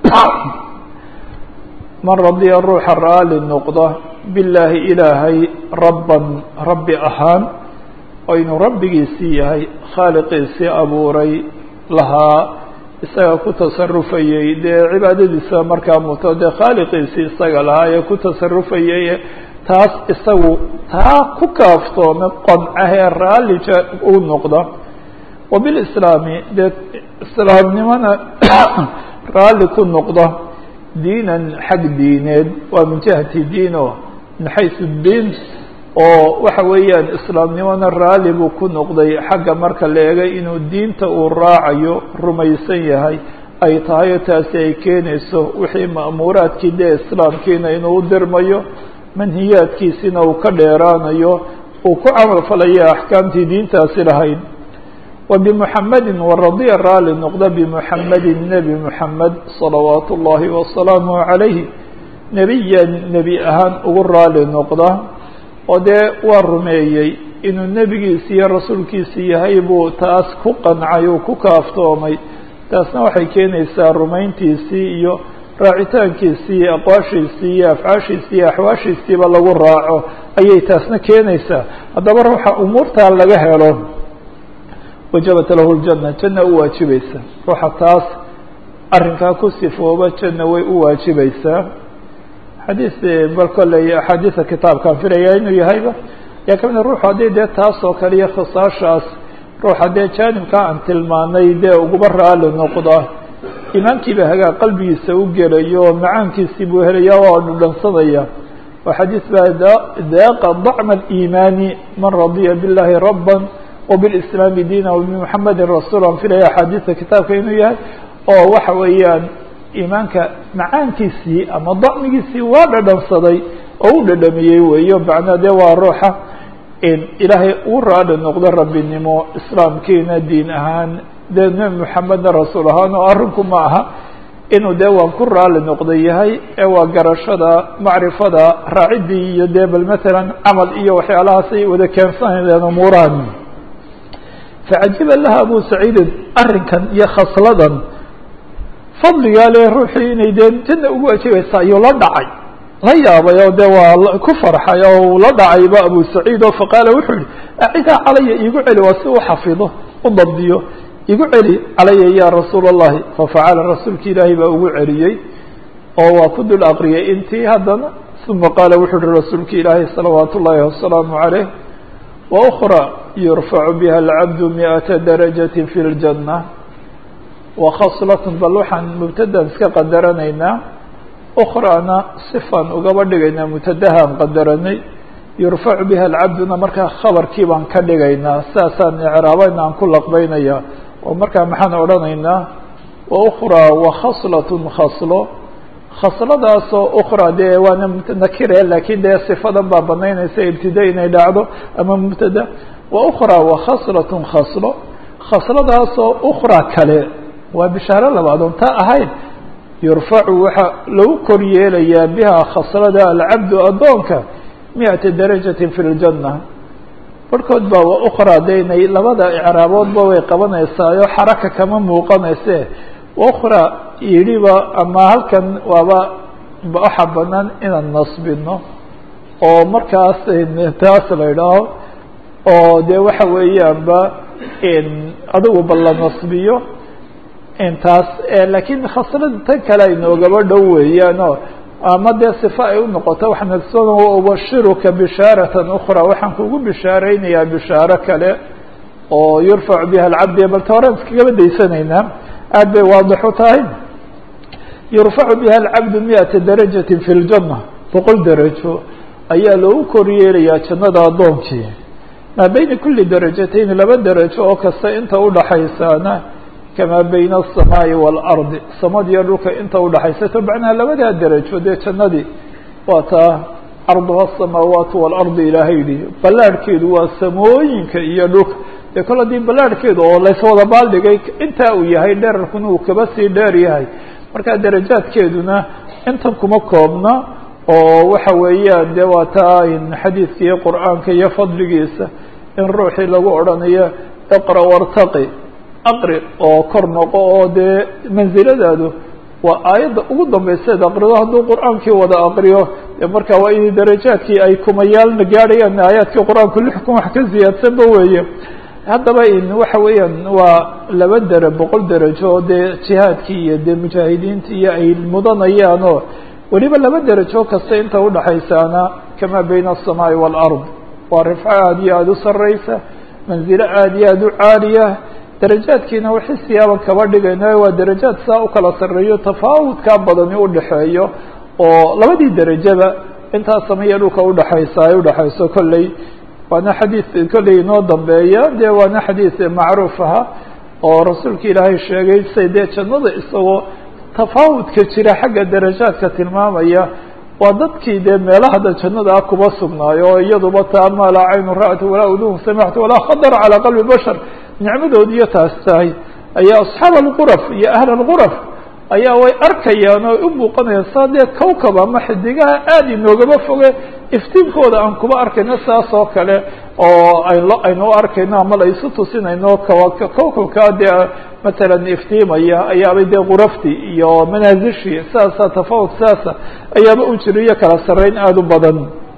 man radiya ruuxa raali noqda billaahi ilaahay rabban rabbi ahaan oo inuu rabbigiisii yahay khaaliqiisii abuuray lahaa isaga ku tasarufayey dee cibaadadiisa markaa muto dee khaaliqiisii isaga lahaa ee ku tasarufayey taas isagu taa ku kaaftoome qoncahee raallija u noqda wabilislaami dee islaamnimona raalli ku noqda diinan xag diineed waa min jihati diino min xaysu diin oo waxa weeyaan islaamnimona raalli buu ku noqday xagga marka la eegay inuu diinta uu raacayo rumaysan yahay ay tahay oo taasi ay keenayso wixii ma'muuraadkii dee islaamkiina inuu u dirmayo manhiyaadkiisina uu ka dheeraanayo uu ku camal falaya axkaamtii diintaasi lahayd wa bimuxamedin waradiya raalli noqda bimuxamedin nebi muxamed salawaatu ullaahi wasalaamuh calayhi nebiyan nebi ahaan ugu raalli noqda oo dee waa rumeeyey inuu nebigiisi iyo rasuulkiisi yahay buu taas ku qancay uu ku kaaftoomay taasna waxay keenaysaa rumayntiisii iyo raacitaankiisii iyo aqwaashiisii iyo afcaashiisii iyo axwaashiisiiba lagu raaco ayay taasna keenaysaa haddaba ruuxa umuurtaa laga helo wajabat lahu ljana janna u waajibaysa ruuxa taas arrinkaa ku sifooba janna way u waajibaysaa xadiis bal kolley axaadiisa kitaabkaan filaya inuu yahayba yaa kamida ruuxu haddii dee taas oo kale iyo khisaashaas ruuxa dee jaanibkaa aan tilmaanay dee uguba raali noqda imaankiiba hagaa qalbigiisa u gelayo macaankiisii buu helaya waa dhudhansanaya waa xadiis baa daaqa dacma aliimaani man radiya biاllahi rabا وبالإسلام دينا وبمحمد رسولا في أحاديث كتابك inuu yahay oo waxa weeyaan iimaanka macaankiisii ama dacmigiisii waa dhadhansaday oo u dhadhamiyey weeyo macnaa dee waa ruuxa in ilaahay uu raali noqdo rabbinimo islaamkiina diin ahaan dee nebi moxamedna rasuul ahaan oo arrinku ma aha inuu dee waan ku raali noqda yahay ee waa garashada macrifada raacidii iyo dee bal matalan camal iyo waxyaalahaasay wada keensanayeen umuurahan facajiba laha abu saciidin arrinkan iyo khasladan fadligaa le ruuxii inay dee janna ugu ajibaysaa ayuu la dhacay la yaabay oo dee waa ku farxay oo la dhacayba abu saciid oo faqaala wuxuu yihi acidaa calaya iigu celi waa si u xafido u dabdiyo igu celi calaya ya rasuul الlahi fafacala rasuulki ilaahay baa ugu celiyey oo waa ku dul aqriyay intii haddana uma qaala wuxuu uhi rasuulki ilaahay salawaat ullaahi wasalaamu عaleyh waأkrى yurfacu biha اlcabdu miئata darajaة fi اljanة wakhaslaة bal waxaan mubtadaan iska qadaranaynaa ukrana sifaan ugaba dhigaynaa mubtadahaan qadaranay yurfacu biha alcabduna markaa khabarkii baan ka dhigaynaa saasaan icraabayna aan ku laqbaynaya oo markaa maxaan odhanaynaa waukraa wakhaslaة khaslo khasladaasoo ukraa dee waana nakire lakin dee sifadan baa banaynaysa ibtida inay dhacdo ama mubtada waukraa wakhaslaة khaslo khasladaasoo ukraa kale waa bishaaro labaad oon taa ahayn yurfacu waxaa lagu kor yeelayaa biha khaslada alcabdu addoonka miئata darajaة fi اljanة barhkood baa wa ukraa de inay labada icraaboodba way qabanaysaayoo xaraka kama muuqanayse waukraa yidhiba ama halkan waaba waxa banaan inaan nasbino oo markaas taas la idhaaho oo de waxa weeyaanba adigu ba la nasbiyo intaas lakin khaslada tan kale inoogaba dhow weeyaano ama dee sifa ay u noqoto waxaan ubashiruka bishaaratan ukraa waxaan kugu bishaaraynayaa bishaaro kale oo yurfacu biha alcabdi bal tooran iskagaba daysanaynaa aad bay waadix u tahay yurfacu biha alcabdu miئata darajaة fi اljanة boqol darajo ayaa loogu kor yeelayaa jannada addoonkii maa beyna kuli darajatayn laba darajo oo kasta inta udhaxaysaana kamaa bayna الsamaaءi wاlardi samadiyo dhulka inta udhaxaysato macnaha labadaa darajo dee jannadii waa taa arduha الsamaawaatu wاlardi ilaahay yihi ballaarhkeedu waa samooyinka iyo dhulka dee kol haddii ballaarhkeedu oo layswada baaldhigay intaa uu yahay dherarkuna uu kaba sii dheer yahay marka darajaadkeeduna intan kuma koobna oo waxa weeyaan dee waa taa xadiidka iyo qur'aanka iyo fadligiisa in ruuxii lagu odhanayo iqra wartaqi aqri oo kor noqo oo dee mansiladaadu waa aayadda ugu dambayseed aqrido hadduu qur'aankii wada aqriyo dee marka waa in darajaadkii ay kumayaalna gaadhayaan aayaadkii qur'aanku lix kun wax ka ziyaadsanba weeye haddaba in waxa weeyaan waa laba dara boqol darajo oo dee jihaadkii iyo dee mujaahidiintii iyo ay mudanayaanoo weliba laba darajo kasta inta udhaxaysaana kamaa bayna الsamaaءi wاlard waa rifco aad iyo aada u sareysa manzilo aad iyo aada u caaliya darajaadkiina wixii siyaaban kaba dhigayna waa darajaad saa u kala sarreeyo tafaawudkaa badani udhaxeeyo oo labadii derajaba intaa samaya dhulka udhaxaysa ay udhaxayso kolley waana xadiid kolley inoo dambeeya dee waana xadiid macruuf aha oo rasuulka ilaahay sheegay say dee jannada isagoo tafaawudka jira xagga darajaadka tilmaamaya waa dadkii dee meelahada jannada ah kuba sugnaayo oo iyaduba taa maa laa caynu ra'tu walaa udun samictu walaa khadara calaa qalbi bashar nicmadood iyo taas tahay ayaa asxaab alquraf iyo ahl alquraf ayaa way arkayaan oo u muuqanayaan saa dee kawkab ama xidigaha aada inoogaba foge iftiinkooda aan kuba arkayno saas oo kale oo ayno aynu u arkayno ama la isu tusinayno kawkabkaa dee matalan iftiimaya ayaabay dee quraftii iyo manaasishii saasa tafawud saasa ayaaba u jira iyo kala sarreyn aada u badan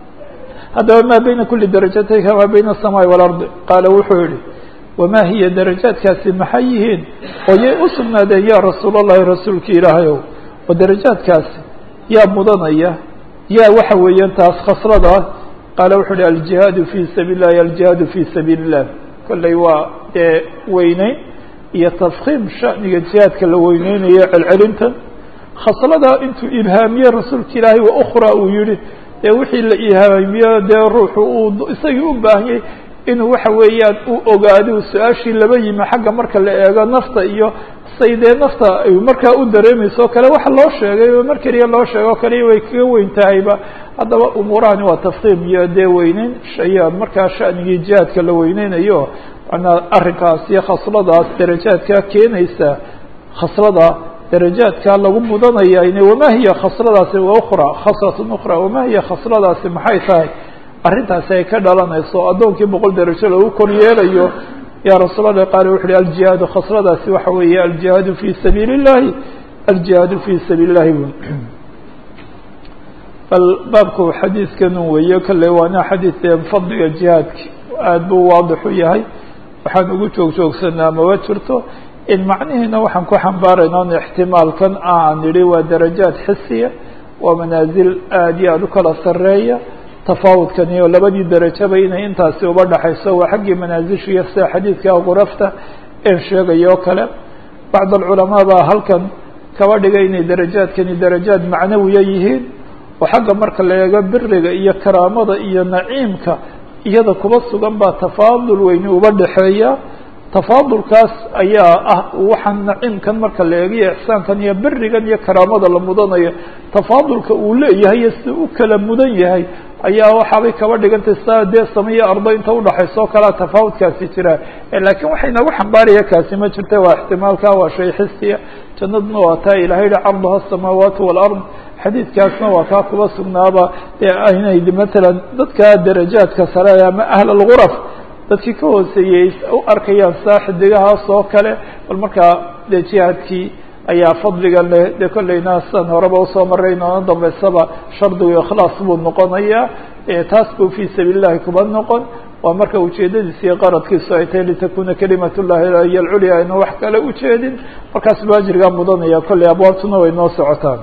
haddaba maa bayna kuli darajatayn kamaa bayna الsamaaءi wاlardi qaala wuxuu yihi wamaa hiya darajaadkaasi maxay yihiin oo yay u sugnaadeen ya rasuul الlahi rasuulki ilaahayow oo darajaadkaasi yaa mudanaya yaa waxa weeyaan taas khaslada qaala wuxuu hi aljihaadu fi sabiil اllahi aljihaadu fi sabiil الlah kolley waa dee weyneyn iyo tafkiim shaniga jihaadka la weyneynayo celcelintan khaslada intuu ibhaamiye rasuulka ilaahay wa ukraa uu yihi dee wixii la ihaamiyo dee ruuxu uu isagii u baahanyay inuu waxa weeyaan u ogaado su-aashii laba yimi xagga marka la eego nafta iyo say dee nafta ay markaa u dareemayso o kale waxa loo sheegay mar keliya loo sheego o kale way kaga weyn tahayba haddaba umuurahani waa tafkiim iyo dee weyneyn shaya markaa sha'nigii jihaadka la weyneynayo manaa arrinkaas iyo khasladaas darajaadka keenaysa khaslada darajaadka lagu mudanaya in wama hiya khasladaasi wa ukhra khaslatun ukhra wama hiya khasladaasi maxay tahay arrintaasi ay ka dhalanayso addoonkii boqol darajo lagu kor yeelayo ya rasuul allah qaale wuxu uhi aljihaadu khasladaasi waxa weeye aljihaadu fi sabiili اllahi aljihaadu fi sabiili اllahi bal baabku xadiidkan weeye kale waana xadiideen fadliga jihaadki aad buu waadix u yahay waxaan ugu joog joogsanaa maba jirto in macnihiina waxaan ku xambaarayna on ixtimaalkan aan nidhi waa darajaad xisiya waa manaazil aad iyo aad u kala sareeya tafaawudkan iyo labadii darajaba inay intaasi uba dhaxayso waa xaggii manaazishiiyo sida xadiidka qurafta een sheegayo o kale bacd alculamaa baa halkan kaba dhigay inay darajaadkani darajaad macnawiya yihiin oo xagga marka la eego biriga iyo karaamada iyo naciimka iyada kuba sugan baa tafaadul weyni uba dhexeeya tafaadulkaas ayaa ah waxaan naciimkan marka la eegiyo ixsaankan iyo berigan iyo karaamada la mudanayo tafaadulka uu leeyahay iyo sida u kala mudan yahay ayaa waxaabay kaba dhigantay saa dee samiyo ardo inta udhaxayso o kalea tafaawudkaasi jira laakiin waxay nagu xambaaraya kaasi ma jirta waa ixtimaalka waa shay xisiya jannadna waa taa ilahay yihi carduha asamaawaat waalard xadiidkaasna waa kaa kuba sugnaaba dee inay matalan dadka darajaadka sare ama ahl alguraf dadkii ka hooseeyey u arkayaan saa xidigahaas oo kale bal markaa dee jihaadkii ayaa fadligan leh dee kollayna sidan horeba usoo maray noona dambaysaba shardigu ikhlaas buu noqonayaa taas buu fii sabiili llahi kuba noqon waa marka ujeedadiisa iyo qaradkiisu ay tahay litakuna kalimat llahi hiy alculya ayna wax kale ujeedin markaas baa ajrigaa mudanaya kollay abwaabtuna way noo socotaan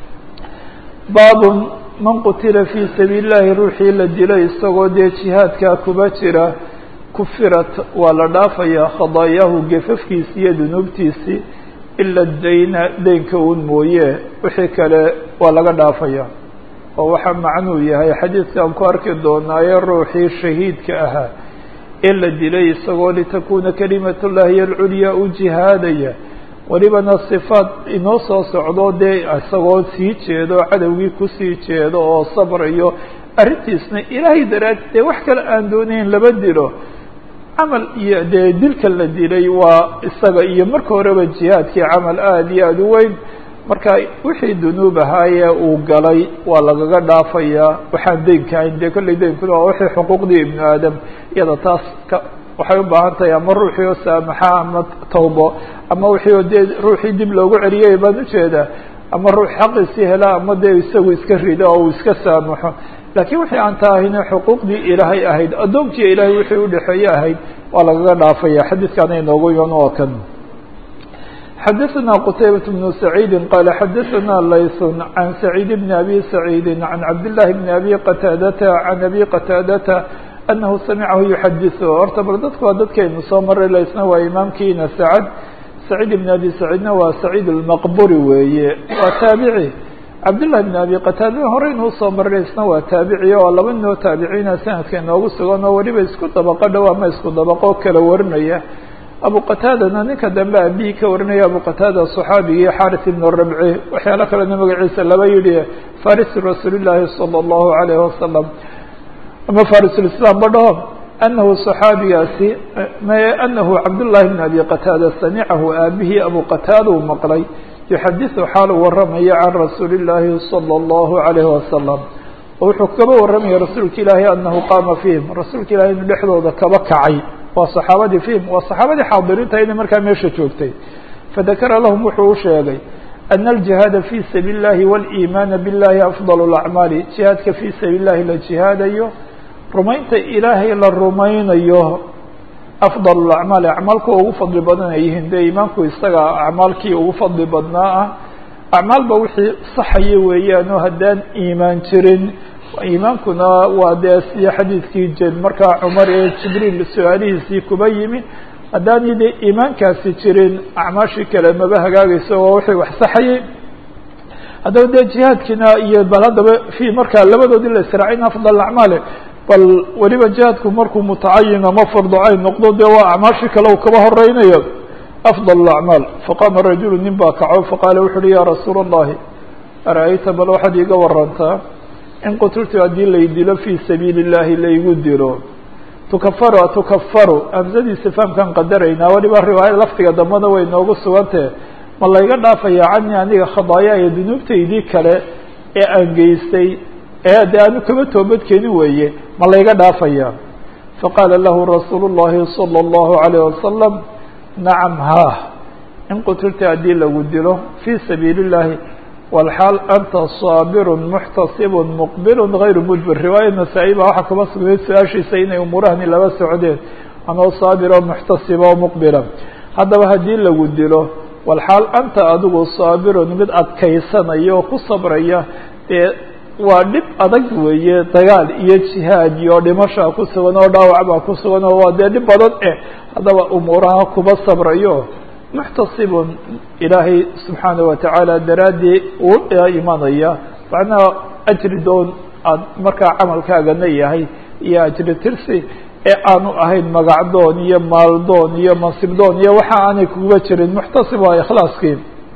baabun man qutila fii sabiili llahi ruuxii la dilay isagoo dee jihaadkaa kuba jira kufirat waa la dhaafayaa khadaayahu gefafkiisi iyo dunuubtiisii ila dayna daynka un mooye wixii kale waa laga dhaafaya oo waxaa macnuu yahay xadiidkaan ku arki doonaaye ruuxii shahiidka ahaa ee la dilay isagoo litakuna kalimat llahi alculyaa u jihaadaya welibana sifaad inoo soo socdo dee isagoo sii jeedo cadowgii kusii jeedo oo sabrayo arrintiisna ilaahay daraad dee wax kale aan doonayn laba dilo camal iyo dee dilka la dilay waa isaga iyo marka horeba jihaadkii camal aada iyo aada u weyn marka wixii dunuub ahaayee uu galay waa lagaga dhaafayaa waxaan deynka ahayn dee kollay deynkuna waa wixii xuquuqdii ibnu aadam iyada taas ka waxay u baahan tahay ama ruuxii oo saamaxa ama tawbo ama wixii oo dee ruuxii dib loogu celiyay baan ujeedaa ama ruux xaqiisii hela ama dee isagu iska rido oo uu iska saamaxo laakiin wixii aan taahayna xuquuqdii ilaahay ahayd addoonkii ilaahay wixii udhexeeye ahayd waa lagaga dhaafaya xadiidkaana inoogu yon oo kan xadaثna qtaybaة بن سacيidi qala xadaثna layث عan سacيid بn abi سacيidi عan cabdالlahi بn abi qataadata عan abi qataadata anahu samicahu yuxadiثu horta bal dadku waa dadkaynu soo maray laysna waa imaamkiina sacd سacيid بn abi سacيidna waa سacيid الmaqburi weeye waa taabici cabdالlahi بn abi qataada horeynu usoo maray isna waa taabici oo laba noo taabiciina sanadka inoogu sugan oo weliba isku dabaqo dhow ama isku dabaqo kala warinaya abu qataadana ninka dambe abihi ka warinaya abu qataada صaxaabigii xaris ibn rabci waxyaalo kalena magaciisa laba yihi farisi rasuuli llaahi salى الlahu عalayه wasalam ama farisulislaam ba dhaho anahu صaxaabigaasi anahu cabdالlahi bn abi qataada samicahu aabihii abu qataada uu maqlay yuxadiثu xaalu waramaya can rasuuli الlaahi salى الlahu عalayه wasalam oo wuxuu kaba waramaya rasuulka ilaahi anahu qaama fiihim rasuulka ilahi inu dhexdooda kaba kacay waa صaxaabadii fiihim waa صaxaabadii xaadiriinta ina markaa meesha joogtay fadakara lahum wuxuu u sheegay ana aljihaada fii sabiili الlahi wاliimaana biاllahi afضal اlacmaali jihaadka fii sabiili llahi la jihaadayo rumaynta ilaahay la rumaynayo afضal اlacmaali acmaalka ugu fadli badan ay yihiin dee iimaanku isaga acmaalkii ugu fadli badnaa ah acmaalba wixii saxaya weeyaan oo haddaan iimaan jirin iimaankuna waa dee sida xadiidkii jed markaa cumar ee jibriil su-aalihiisii kuba yimi haddaani dee iimaankaasi jirin acmaashii kale maba hagaagayso waa wixii wax saxayay haddaba dee jihaadkiina iyo bal haddaba fi markaa labadoodii la israacin afضal acmaale bal weliba jihaadku markuu mutacayin ama farducayn noqdo dee waa acmaashii kale uu kaba horeynayo afdal acmaal. faqaama rajulu nin baa kaco faqaala wuxu uhi ya rasuula allahi ara-ayta bal waxaad iiga warantaa in qutiltu haddii laydilo fii sabiili اllahi laygu dilo tukafaru tukafaru amsadiisa fahamkaan qadaraynaa weliba riwaayada laftiga dambana way noogu sugantee ma layga dhaafaya cani aniga khadaaya iyo dunuubtaydii kale ee aan geystay ee de aanu kama toobadkeenin weeye ma layga dhaafaya. faqaala lahu rasuulu الlahi salى الlahu عalيه wasalam nacam ha in qutilta haddii lagu dilo fii sabiili الlahi walxaal anta saabir muxtasib muqbil غayru mujbir. riwaaya nasaa-i baa waxaa kaba sugnay su-aashiisa inay umuurahani laba socdeen anoo saabiro muxtasiba o muqbila. haddaba haddii lagu dilo walxaal anta adigu saabirun mid adkaysanaya oo ku sabraya dee waa dhib adag weeye dagaal iyo jihaad iyo dhimashaa ku sugan oo dhaawac baa ku sugan oo waa dee dhib badan eh haddaba umuuraha kuba sabrayo muxtasibun ilaahay subxaana watacaala daraaddii uu imanaya macnaha ajri doon aad markaa camalkaagana yahay iyo ajri tirsi ee aanu ahayn magacdoon iyo maaldoon iyo mansibdoon iyo waxa aanay kuguba jirin. muxtasib waa ikhlaaskii.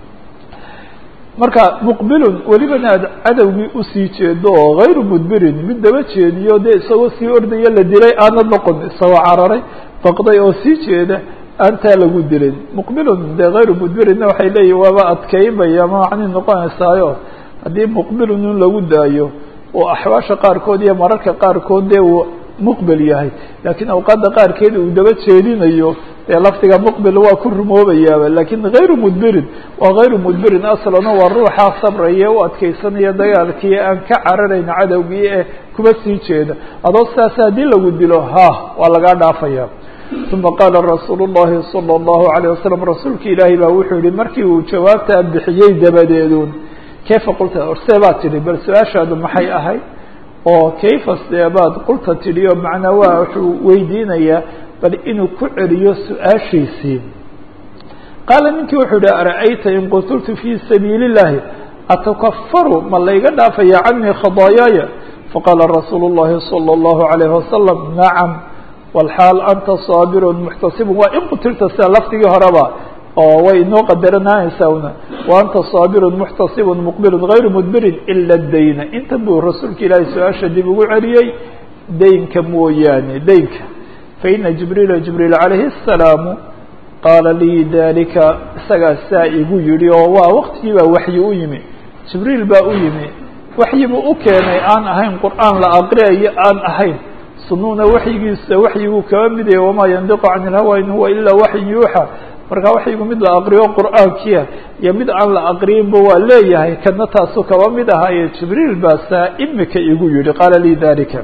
marka muqbilun welibana aad cadowgii usii jeedo oo hayru mudbirin mid daba jeediyo dee isagoo sii ordaya la dilay aanad noqon isagoo cararay baqday oo sii jeeda aantaa lagu dilin. muqbilun dee hayru mudbirinna waxay leeyihin waaba adkaynbaya ma macni noqonaysaayo haddii muqbilun in lagu daayo oo axwaasha qaarkood iyo mararka qaarkood dee uu muqbil yahay laakiin awqaadda qaarkeeda uu daba jeedinayo dee lafdiga muqbil waa ku rumoobayaaba lakin hayru mudbirin waa hayru mudbirin aslana waa ruuxaa sabraya u adkeysanaya dagaalkii aan ka cararayn cadowgii ee kuba sii jeeda adoo sidaas haddii lagu dilo ha waa lagaa dhaafaya. uma qaala rasuulu الlahi salى الlahu عalيه wasalam rasuulka ilaahay baa wuxuu yihi markii uu jawaabtaa bixiyey dabadeedun kayfa qulta orsee baad tidhi bal su-aashaadu maxay ahayd oo kayfa seebaad qulta tidhi oo macnaa waa wuxuu weydiinayaa bal inuu ku celiyo su-aashiisii. qaala ninkii wuxuu yihi ara-ayta in qutiltu fii sabiili الlahi atukafaru ma layga dhaafaya canii khadaayaaya faqaala rasuulu الlahi salى الlahu عalayه wasalam nacam walxaal anta saabirun muxtasibun waa in qutilta sida lafdigii horeba oo way inoo qadaranaanaysaa una wa anta saabirun muxtasibun muqbilun hayru mudbirin ila dayna. inta buu rasuulka ilaahay su-aasha dib ugu celiyey daynka mooyaane daynka. faina jibriila jibriil calayhi الsalaamu qaala lii dalika isagaa saa igu yihi oo waa waqtigii baa waxyi u yimi jibriil baa u yimi waxyi buu u keenay aan ahayn qur'aan la aqriyayo aan ahayn sunuuna waxyigiisa waxyiguu kaba midaya wamaa yandiqu can ilhawa in huwa ilaa waxyi yuuxa. marka waxyigu mid la aqriyo qur'aankiia iyo mid aan la aqriyinba waa leeyahay kana taasuu kaba mid ahaaye jibriil baa saa imika igu yihi qaala lii dalika.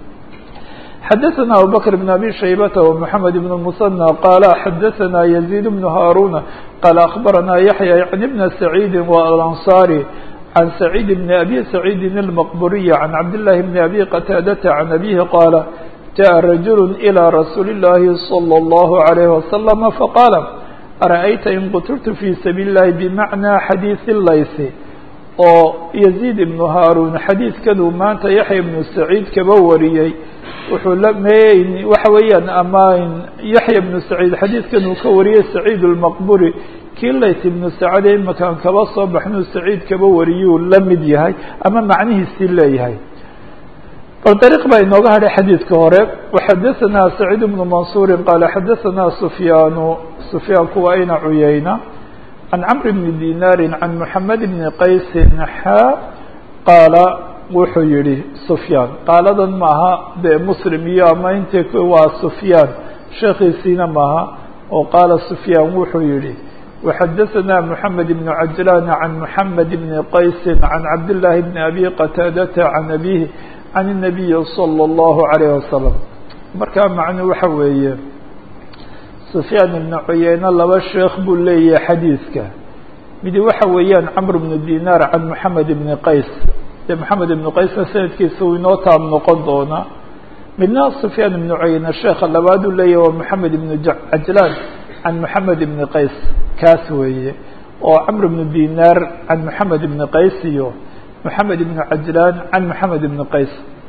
xadaثna abubakr bn abi shaybata ومحamed bn musanى qaala xadaثna yaزيid bn haaruna qaala akhbarana yaxya yعni bna saciidi waalansari can saciid bn abi saciidin اlmaqburiy can cabdالlahi bn abi qataadata can abihi qaala jaءa rajul ilى rasuuli الlahi salى الlahu عalayه wasalam faqaala ara-ayta in qutiltu fii sabiili الlahi bimacnaa xadiiثi laysi oo yaزيid ibnu haarun xadiidkanuu maanta yaxya ibnu saciid kaba wariyey wuxuu la meyn waxa weeyaan ama yaxya ibnu saciid xadiidkan uu ka wariyey saciid اlmaqburi kii layt ibnu sacade imakaan kaba soo baxnuu saciid kaba wariyuu la mid yahay ama macnihiisii leeyahay. bal dariiq baa inooga hadhay xadiidka hore. waxadaثana saciid bnu mansuuri qaala xadaثana sufyaanu sufyaanku waa ina cuyayna can camr bni dinaari can moxamed bni qaysin xa qaala wuxuu yihi sufyaan qaaladan maaha dee muslim iyo ama inta waa sufyaan sheekhiisiina maaha oo qaala sufyaan wuxuu yihi waxadaثana moxamed bnu cajlaan can moxamed bni qaysin can cabdillaahi bni abi qataadata can abihi can الnabiyi salى الlahu عalayه wasalam. markaa macnu waxa weeye sufyaan ibnu cuyeyne laba sheekh buu leeyahay xadiidka midi waxa weeyaan camr bnu dinaar can moxamed bni qays dee moxamed ibnu qaysna sanadkiisa uu inoo taab noqon doonaa. midna sufyaan ibnu cuyeyne sheekha labaad uu leeyahy waa moxamed ibnu cajlaan can moxamed ibni qays kaas weeye oo camr ibnu dinaar can moxamed ibni qays iyo moxamed ibnu cajlaan can moxamed ibni qays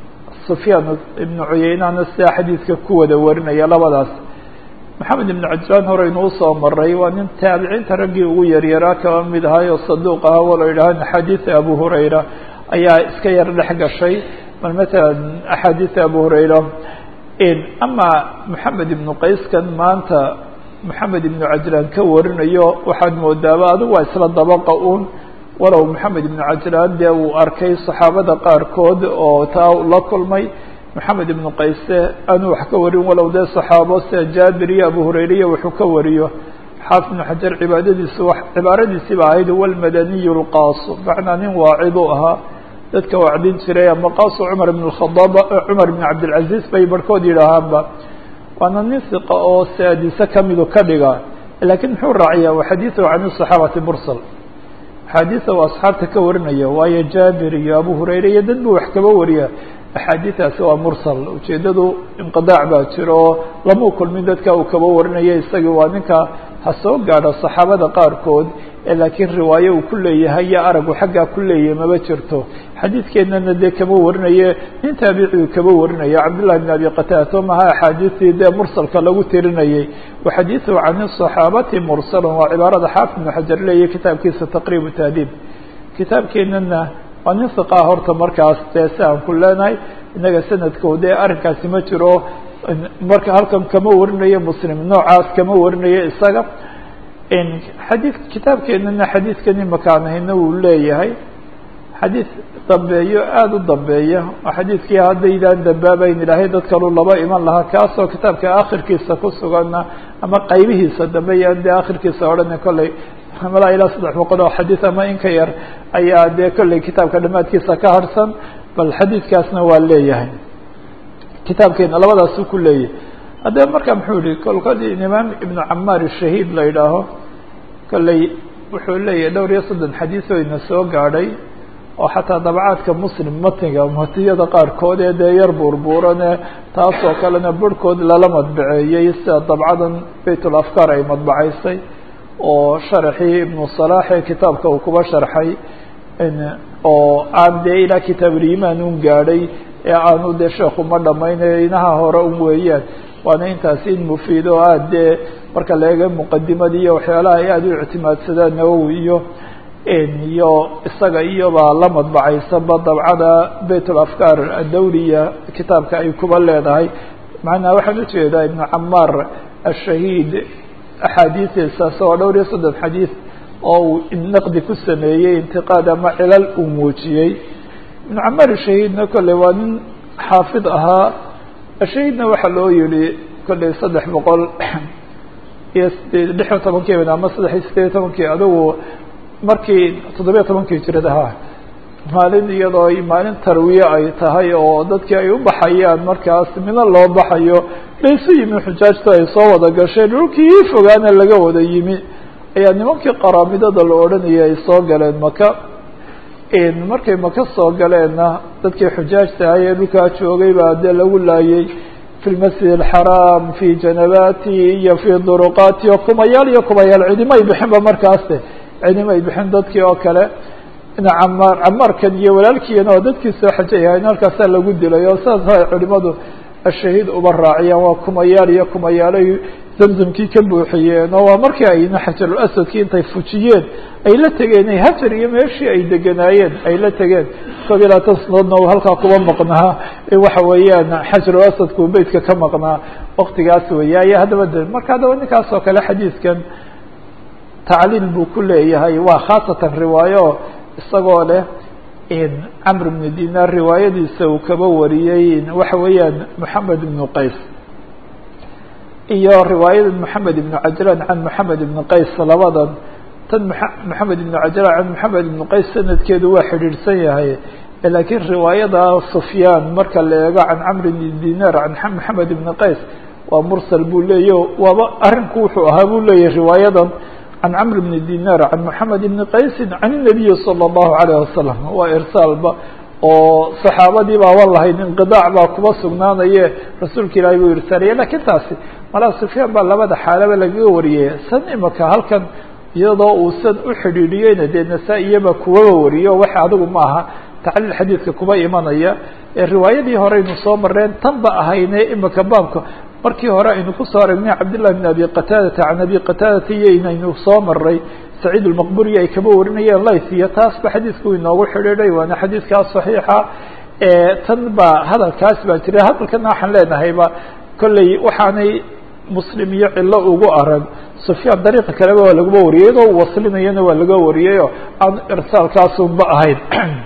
sufyaan ibnu cuyeynana sidaa xadiidka ku wada warinaya labadaas maxamed ibnu cajlaan horeynu usoo maray waa nin taabiciinta raggii ugu yaryaraa kaba mid ahay oo saduuq aha walo yidhaahana axaadiida abu hurayra ayaa iska yar dhex gashay bal matalan axaadiida abu hurayra ama maxamed ibnu qayskan maanta maxamed ibnu cajlaan ka warinayo waxaad moodaaba adigu waa isla dabaqa un walow maxamed ibnu cajlaan dee uu arkay saxaabada qaarkood oo taa la kulmay maxamed ibnu qayse anuu wax ka warin walow dee saxaabo sida jaabir iyo abu hurayriya wuxuu ka wariyo xaafid ibnu xajar cibaadadiisu cibaaradiisiiba ahayd walmadaniyu lqaasu macnaa nin waacidu ahaa dadka wacdin jiray ama qaasu cumar ibn khadaab cumar ibn cabdilcaziz bay barhkood yidhaahaanba waana nin siqa oo saadise kamidu ka dhiga laakiin muxuu raaciyaa waxadiiثu can الصaxaabati mursal axaadiisa waa asxaabta ka warinaya waayo jaabir iyo abu hurayra iyo dad buu wax kaba wariya axaadiidaasi waa mursal ujeedadu inqidaac baa jiro oo lamau kulmin dadka uu kaba warinaya isagii waa ninka ha soo gaadho saxaabada qaarkood laakiin riwaayo uu ku leeyahay iyo aragu xaggaa ku leeyahay maba jirto xadiidkeennana dee kama warinaye nin taabiciu kaba warinaya cabdullahi bn abi qataada maha axaadiistii dee mursalka lagu tirinayay waxadiiثu can الصaxaabati mursalun waa cibaarada xaafid ibnu xajar leeyahy kitaabkiisa taqriib tahdiib kitaabkeennana waa nin siqaa horta markaas dee si aan ku leenahay inaga sanadko dee arrinkaasi ma jiro marka halkan kama warinayo muslim noocaas kama warinayo isaga xadii kitaabkeenana xadiidkani makaanahayna wuu leeyahay xadiid dambeeyo aada u dambeeya oo xadiidkii haddaydaan dambaabayn ilaahay dad kalu laba iman lahaa kaasoo kitaabka akhirkiisa ku sugana ama qaybihiisa dambe yaan dee akhirkiisa odhana kolley malaa ilaa saddex boqol oo xadiid ama in ka yar ayaa dee kolley kitaabka dhammaadkiisa ka harsan bal xadiidkaasna waa leeyahay kitaabkeena labadaasuu ku leeyahay haddaba marka muxuu yihi kolkod imaam ibnu camaar shahiid la yidhaaho kolley wuxuu leeyahay dhowr iyo soddon xadiis oo ina soo gaadhay oo xataa dabcaadka muslim matniga matiyada qaarkood ee dee yar buurbuurane taasoo kalena barhkood lala madbaceeyey sida dabcadan baytul afkaar ay madbacaysay oo sharaxii ibnu salaax ee kitaabka uu kuba sharxay oo aan dee ilaa kitaabulimaan un gaadhay ee aanu dee sheekhu ma dhamaynay inaha hore un weeyaan waana intaasi in mufiid oo aada dee marka la eega muqadimadii iyo waxyaalaha ay aada u ictimaadsadaan nawowi iyo iyo isaga iyobaa la madbacaysanba dabcada baytul afkaar adawliya kitaabka ay kuba leedahay macnaa waxaan ujeedaa ibnu camaar ashahiid axaadiistiisaas oo dhowr iyo soddon xadiis oo uu naqdi ku sameeyey intiqaad ama cilal uu muujiyey ibnu camaar ashahiidna kolley waa nin xaafid ahaa ashahiidna waxaa loo yihi kolley saddex boqol iyo sideed lix iyo tobankii ama saddex iyo sideed iyo tobankii adugu markii toddobiya tobankii jirad ahaa maalin iyadoo maalin tarwiye ay tahay oo dadkii ay u baxayaan markaas midna loo baxayo laysu yimi xujaajta ay soo wada gasheen dhulkii fogaana laga wada yimi ayaa nimankii qaraamidada la odhanayay ay soo galeen maka markay maka soo galeenna dadkii xujaajta ahay ee dhulkaa joogay baa dee lagu laayay fi lmasjid alxaraam fi janabaati iyo fi duruqaati o kumayaal iyo kumayaal cidimay bixinba markaase cidimay bixin dadkii oo kale ina camaar camaarkan iyo walaalkiina oo dadkii soo xajay ahayn halkaasaa lagu dilay oo saas ay culimadu ashahiid uba raaciyaan waa kumayaal iyo kumayaalay zamzamkii ka buuxiyeen oo waa markii ayna xajarul asadkii intay fujiyeen ay la tegeen ay hajar iyo meeshii ay deganaayeen ay la tegeen koob iyo labaatan sanadoodna uu halkaa kuba maqnaa waxa weeyaan xajarul asadku beytka ka maqnaa waktigaas weeyaaye haddaba de marka haddaba ninkaas oo kale xadiiskan tacliil buu ku leeyahay waa khaasatan riwaayo isagoo leh camr ibnu dinaar riwaayadiisa uu kaba wariyey waxa weeyaan moxamed ibnu qays iyo riwaayada moxamed ibnu cajlaan can moxamed ibnu qays labadan tan moxamed ibnu cajlaan can moxamed ibnu qays sanadkeedu waa xidhiidhsan yahay laakiin riwaayada sufyaan marka la eego can camr ibni dinaar can moxamed ibnu qays waa mursal buu leeyahy waaba arrinku wuxuu ahaa buu leeyahy riwaayadan can camr bni dinaar can moxamed ibni qaysin can الnabiyi salى الlahu alayه wasalam waa irsaalba oo saxaabadii baa wan lahayd inqidaac baa kuba sugnaanaye rasuulka ilaahay buu irsaalaya lakiin taasi malaa sufyaan baa labada xaalaba lagaga wariyay san imaka halkan iyadoo uu san u xidhiidhiyeyna dee nasaa-iyaba kuwaba wariyo wax adigu ma aha tacliil xadiidka kuba imanaya ee riwaayadii hore aynu soo mareen tanba ahayne imika baabka markii hore aynu kusoo aragnay cabdالlahi بn abi qataadata can abi qataadata iyo inaynu soo maray saciid اlmaqburi ay kaba warinayeen laysiya taasba xadiidku inoogu xidhiidhay waana xadiidkaas صaxiixa tan ba hadalkaas baa jira hadalkana waxaan leenahayba kolley waxaanay muslim iyo cilo ugu arag sufyaan dariiqa kaleba waa laguma wariyay iyadoo waslinayana waa laga wariyay oo aan irsaalkaasunba ahayn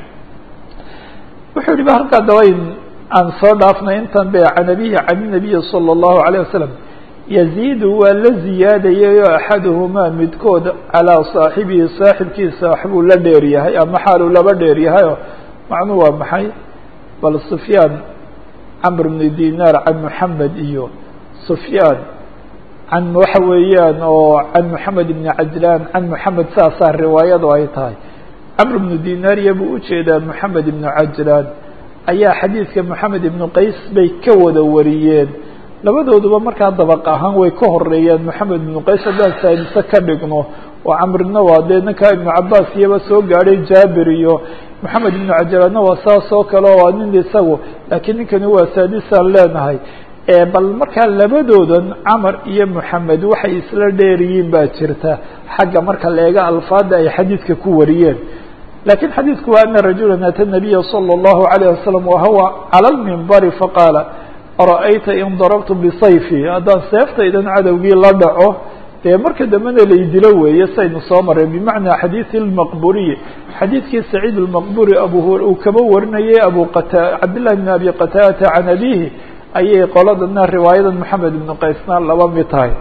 wuxuu yihi ba halkaa daba aan soo dhaafnay intan be can abihi can nabiyi salى الlahu عalيه wasalam yaziidu waa la ziyaadayayo axaduhumaa midkood calىa saaxibihi saaxibkiisa waxbuu la dheer yahay ama xaaluu laba dheer yahayo macnuu waa maxay bal sufyaan camr bn dinar can moxamed iyo sufyaan can waxa weeyaan oo can moxamed ibn cajlaan can moxamed saasaa riwaayadu ay tahay camr bnu dinaariya buu ujeedaa moxamed ibnu cajlaan ayaa xadiidka moxamed ibnu qays bay ka wada wariyeen labadooduba markaa dabaq ahaan way ka horeeyeen moxamed ibnu qays haddaan saadise ka dhigno oo camrina waa dee ninkaa ibnu cabaas iyaba soo gaadhay jaabir iyo moxamed ibnu cajlaanna waa saas oo kale waa nin isagu laakiin ninkani waa saadisaan leenahay bal markaa labadoodan camar iyo moxamed waxay isla dheeryihiin baa jirta xagga marka la eega alfaada ay xadiidka ku wariyeen lakiin xadiidku waa ana rajula ata nabiya salى الlahu عalيه wasalam wahuwa calى lmimbari faqaala ara'ayta in darabtu bisayfi haddaan seeftaydan cadowgii la dhaco dee marka dambena laydilo weeye saynu soo mareen bimacnaa xadiidi اlmaqburiy xadiidkii saciid اlmaqburi abu uu kaba warinayay abu qata cabdillahi bn abi qataadata can abihi ayay qoladana riwaayadan moxamed ibnu qaysna laba mid tahay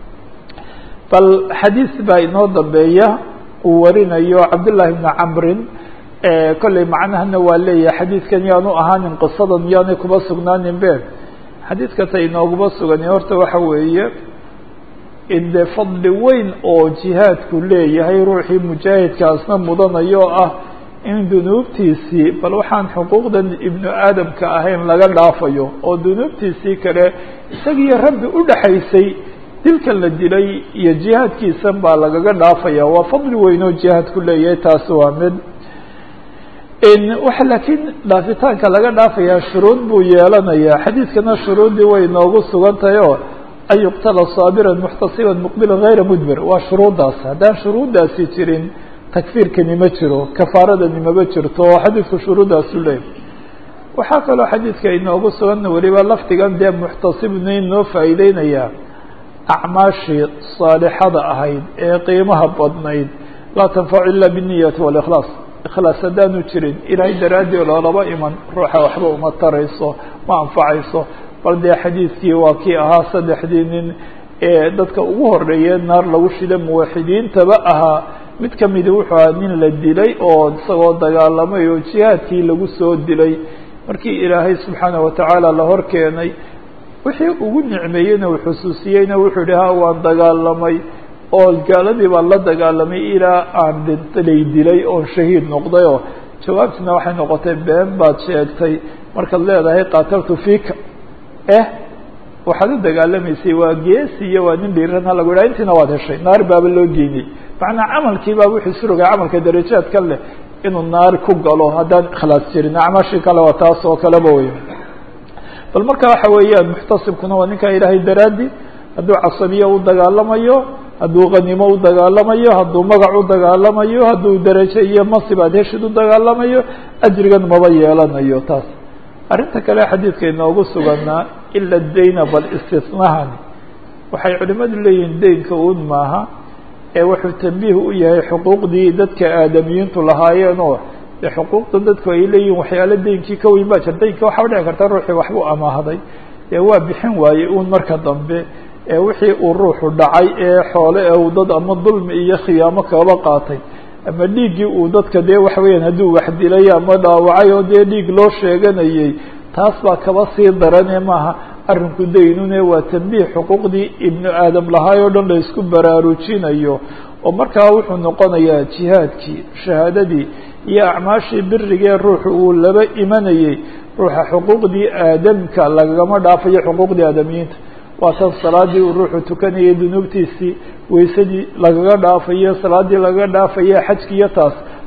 bal xadiis baa inoo dambeeya uu warinayo cabdالlahi bni camrin kolley macnahana waa leeyahay xadiidkan yaanu ahaanin qisadan yaanay kuba sugnaanin be xadiidka ta inooguma sugan horta waxa weeye in de fadli weyn oo jihaadku leeyahay ruuxii mujaahidkaasna mudanayo ah in dunuubtiisii bal waxaan xuquuqdan ibnu aadamka ahayn laga dhaafayo oo dunuubtiisii kale isagiiyo rabbi udhaxaysay dilkan la dilay iyo jihaadkiisan baa lagaga dhaafaya waa fadli weyn oo jihaadku leeyahay taasi waa mid waxa laakiin dhaafitaanka laga dhaafayaa shuruud buu yeelanayaa xadiidkana shuruuddii way noogu sugan tahay oo an yuqtala saabiran muxtasiban muqbilan hayra mudbir waa shuruuddaas haddaan shuruuddaasi jirin takfiirkani ma jiro kafaaradani maba jirto oo xadiidku shuruuddaasu leeyahy waxaa kaloo xadiidka inoogu sugan weliba lafdigan dee muxtasibna inoo faa'iideynayaa acmaashii saalixada ahayd ee qiimaha badnayd laa tanfacu ila binniyati walikhlaas ikhlaas haddaanu jirin ilaahay daraadii loolaba iman ruuxa waxba uma tarayso ma anfacayso bal dee xadiidkii waa kii ahaa saddexdii nin ee dadka ugu horeeyee naar lagu shida muwaxidiintaba ahaa mid kamidi wuxuu ahaa nin la dilay oo isagoo dagaalamay oo jihaadkii lagu soo dilay markii ilaahay subxaanaه watacaala la hor keenay wixii ugu nicmeeyeyna uu xusuusiyeyna wuxuu yihi ha waan dagaalamay oo gaaladii baan la dagaalamay ilaa aan lay dilay oon shahiid noqday oo jawaabtina waxay noqotay been baad sheegtay markaad leedahay qaataltu fiika eh waxaad u dagaalamaysay waa geesi iyo waa nin dhiiran ha lagu yidhaha intiina waad heshay naar baaba loo geynay macnaa camalkii baa wuxuu surogay camalka darajaadka leh inuu naar ku galo haddaan ikhlaas jirin acmaashii kale waa taas oo kaleba wey bal marka waxa weeyaan muxtasibkuna waa ninkaa ilaahay daraadi hadduu casabiya u dagaalamayo hadduu qanimo u dagaalamayo hadduu magac u dagaalamayo hadduu darajo iyo masib aad heshid u dagaalamayo ajrigan maba yeelanayo taas arrinta kale xadiidka inoogu suganaa ila dayna bal istisnahani waxay culimadu leeyihiin daynka un maaha ee wuxuu tambiih u yahay xuquuqdii dadka aadamiyiintu lahaayeen oo de xuquuqda dadku ay leeyihin waxyaalo daynkii ka weyn baa jir daynka waxaa dhici karta ruuxii waxbuu amaahday ee waa bixin waayey uun marka dambe ee wixii uu ruuxu dhacay ee xoole ee uu dad ama dulmi iyo khiyaamo kaba qaatay ama dhiiggii uu dadka dee waxa weeyaan hadduu wax dilay ama dhaawacay oo dee dhiig loo sheeganayay taas baa kaba sii darane maaha arrinku daynune waa tambiih xuquuqdii ibnu aadam lahaay oo dhan la isku baraarujinayo oo markaa wuxuu noqonayaa jihaadkii shahaadadii iyo acmaashii birigee ruuxu uu laba imanayey ruuxa xuquuqdii aadamka lagama dhaafayo xuquuqdii aadamiyiinta waa tan salaadii uu ruuxu tukanayay dunuubtiisii waysadii lagaga dhaafayo salaadii lagaga dhaafayo xajki iyo taas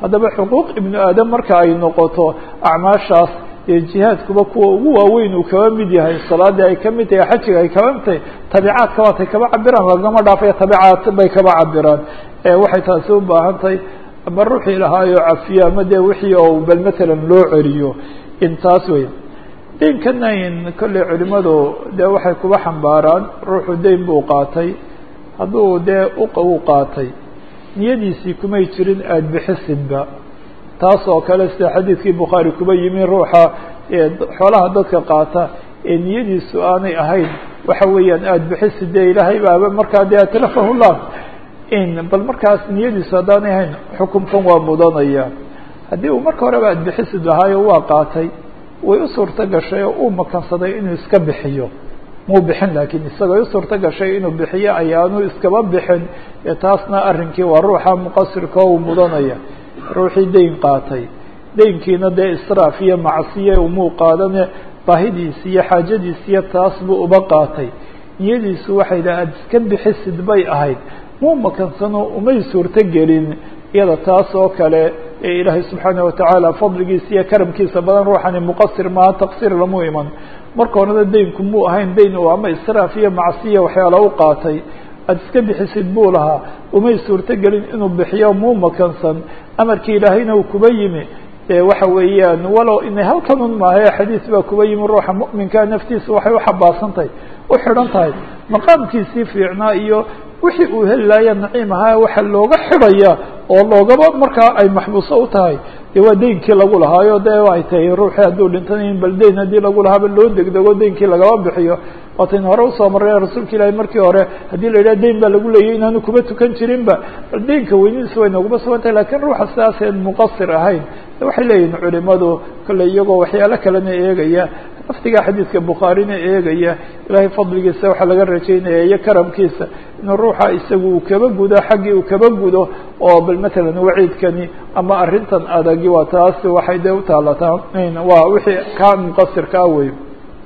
haddaba xuquuq ibnu aadam marka ay noqoto acmaashaas dee jihaadkuba kuwa ugu waaweyn uu kaba mid yahay salaadii ay kamid tahay xajiga ay kaba mid tahay tabiicaadka waatay kaba cabiraan lagama dhaafaya tabiicaad bay kaba cabiraan waxay taasi u baahan tahay ama ruuxii lahaayo cafiyo ama dee wixii oo bal matalan loo celiyo intaas wey daynkana in kolley culimadu dee waxay kuba xambaaraan ruuxu dayn buu qaatay hadduu dee u qaatay niyadiisii kumay jirin aada bixisidba taas oo kale sida xadiidkii bukhaari kuba yimi ruuxa xoolaha dadka qaata ee niyadiisu aanay ahayn waxa weeyaan aada bixisid dee ilaahay baaba markaa dee atlafahullah in bal markaas niyadiisu haddaanay ahayn xukunkan waa mudanaya haddii uu marka horeba aada bixisid lahaayo waa qaatay way u suurto gashay oo uu makansaday inuu iska bixiyo muu bixin laakiin isagoo u suurto gashay inuu bixiyo ayaanu iskaba bixin ee taasna arrinkii waa ruuxa muqasirka oo uu mudanaya ruuxii dayn qaatay daynkiina dee israaf iyo macsiye umuu qaadane baahidiisi iyo xaajadiisi iyo taas buu uba qaatay niyadiisu waxay dhaha aada iska bixisid bay ahayd muu makansano umay suurto gelin iyada taas oo kale ee ilaahay subxaanaه watacaala fadligiisa iyo karamkiisa badan ruuxani muqasir maaha taqsiir lamu iman marka horena daynku muu ahayn dayn oo ama israaf iyo macsiya waxyaala u qaatay aada iska bixisid buu lahaa umay suurto gelin inuu bixiyo muu makansan amarkii ilaahayna uu kuba yimi dee waxa weeyaan walow inay halkan un maahae xadiis baa kuba yimi ruuxa mu'minkaa naftiisa waxay uxabaasan tahay u xidhan tahay maqaamkiisii fiicnaa iyo wixii uu heli laaya naciim ahaa waxa looga xidhaya oo loogaba markaa ay maxbuuso u tahay dee waa deynkii lagu lahaayo dee ay tahay ruuxii hadduu dhintanayn bal deyn haddii lagu lahaaba loo degdego deynkii lagaba bixiyo waataynu hore usoo marray rasuulka ilaahi markii hore haddii la yidhaha deyn baa lagu leeyay inaanu kuba tukan jirinba bal deynka weynidiisa way nooguma sugan tahay lakiin ruuxa sidaaseen muqasir ahayn waxay leeyihin culimadu kolley iyagoo waxyaalo kalena eegaya laftiga xadiidka bukhaarina eegaya ilaahay fadligiisa waxaa laga rajaynaya iyo karamkiisa inuu ruuxa isagu uu kaba gudo xaggii uu kaba gudo oo bal matalan waciidkani ama arrintan adagi waa taas waxay dee utaalataa waa wixii kaa muqasirka ah wey